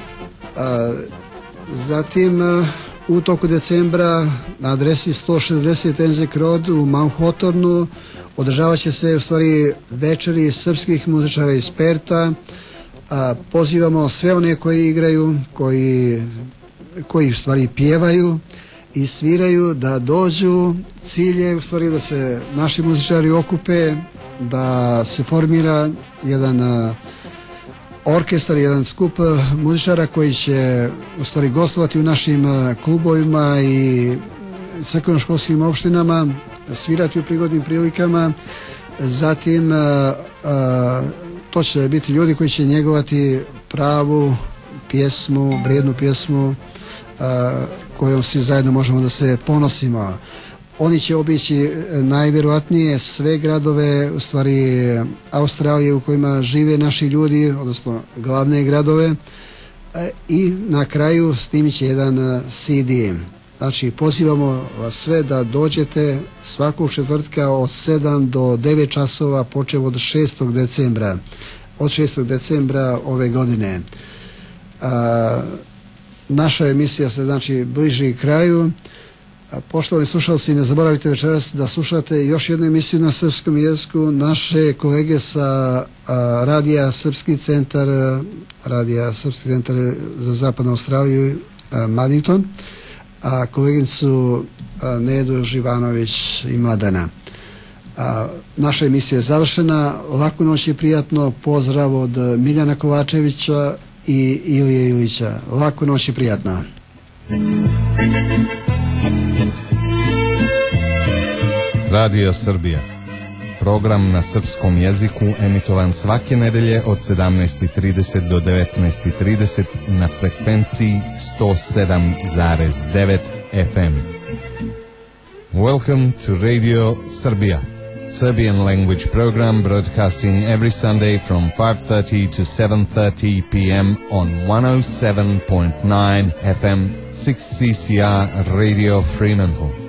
Zatim u toku decembra na adresi sto šezdeset Enzek Road u Mount Hawthornu održavat će se u stvari večeri srpskih muzičara iz Perta. A, pozivamo sve one koji igraju, koji, koji u stvari pjevaju i sviraju da dođu. Cilj je u stvari da se naši muzičari okupe, da se formira jedan a, orkestar, jedan skup muzičara koji će u stvari gostovati u našim a, klubovima i crkveno-školskim opštinama, svirati u prigodnim prilikama Zatim a, a, to će biti ljudi koji će njegovati pravu pjesmu, vrijednu pjesmu a, kojom svi zajedno možemo da se ponosimo. Oni će obići najvjerojatnije sve gradove, u stvari Australije u kojima žive naši ljudi, odnosno glavne gradove, i na kraju snimit će jedan C D. Znači pozivamo vas sve da dođete svakog četvrtka od sedam do devet časova počev od šestog decembra. Od šestog decembra ove godine. A, naša emisija se znači bliži kraju. A, poštovani slušalci, ne zaboravite večeras da slušate još jednu emisiju na srpskom jeziku. Naše kolege sa a, radija Srpski centar, radija Srpski centar za zapadnu Australiju, a, Maddington, a koleginicu a, Nedu Živanović i Mladana. A, naša emisija je završena. Laku noć i prijatno. Pozdrav od Miljana Kovačevića i Ilije Ilića. Laku noć i prijatno. Radio Srbija. Program na srpskom jeziku emitovan svake nedelje od sedamnaest i trideset do devetnaest i trideset na frekvenciji sto sedam zarez devet F M. Welcome to Radio Serbia, Serbian language program broadcasting every Sunday from five thirty to seven thirty p m on one oh seven point nine F M six C C R Radio Fremantle.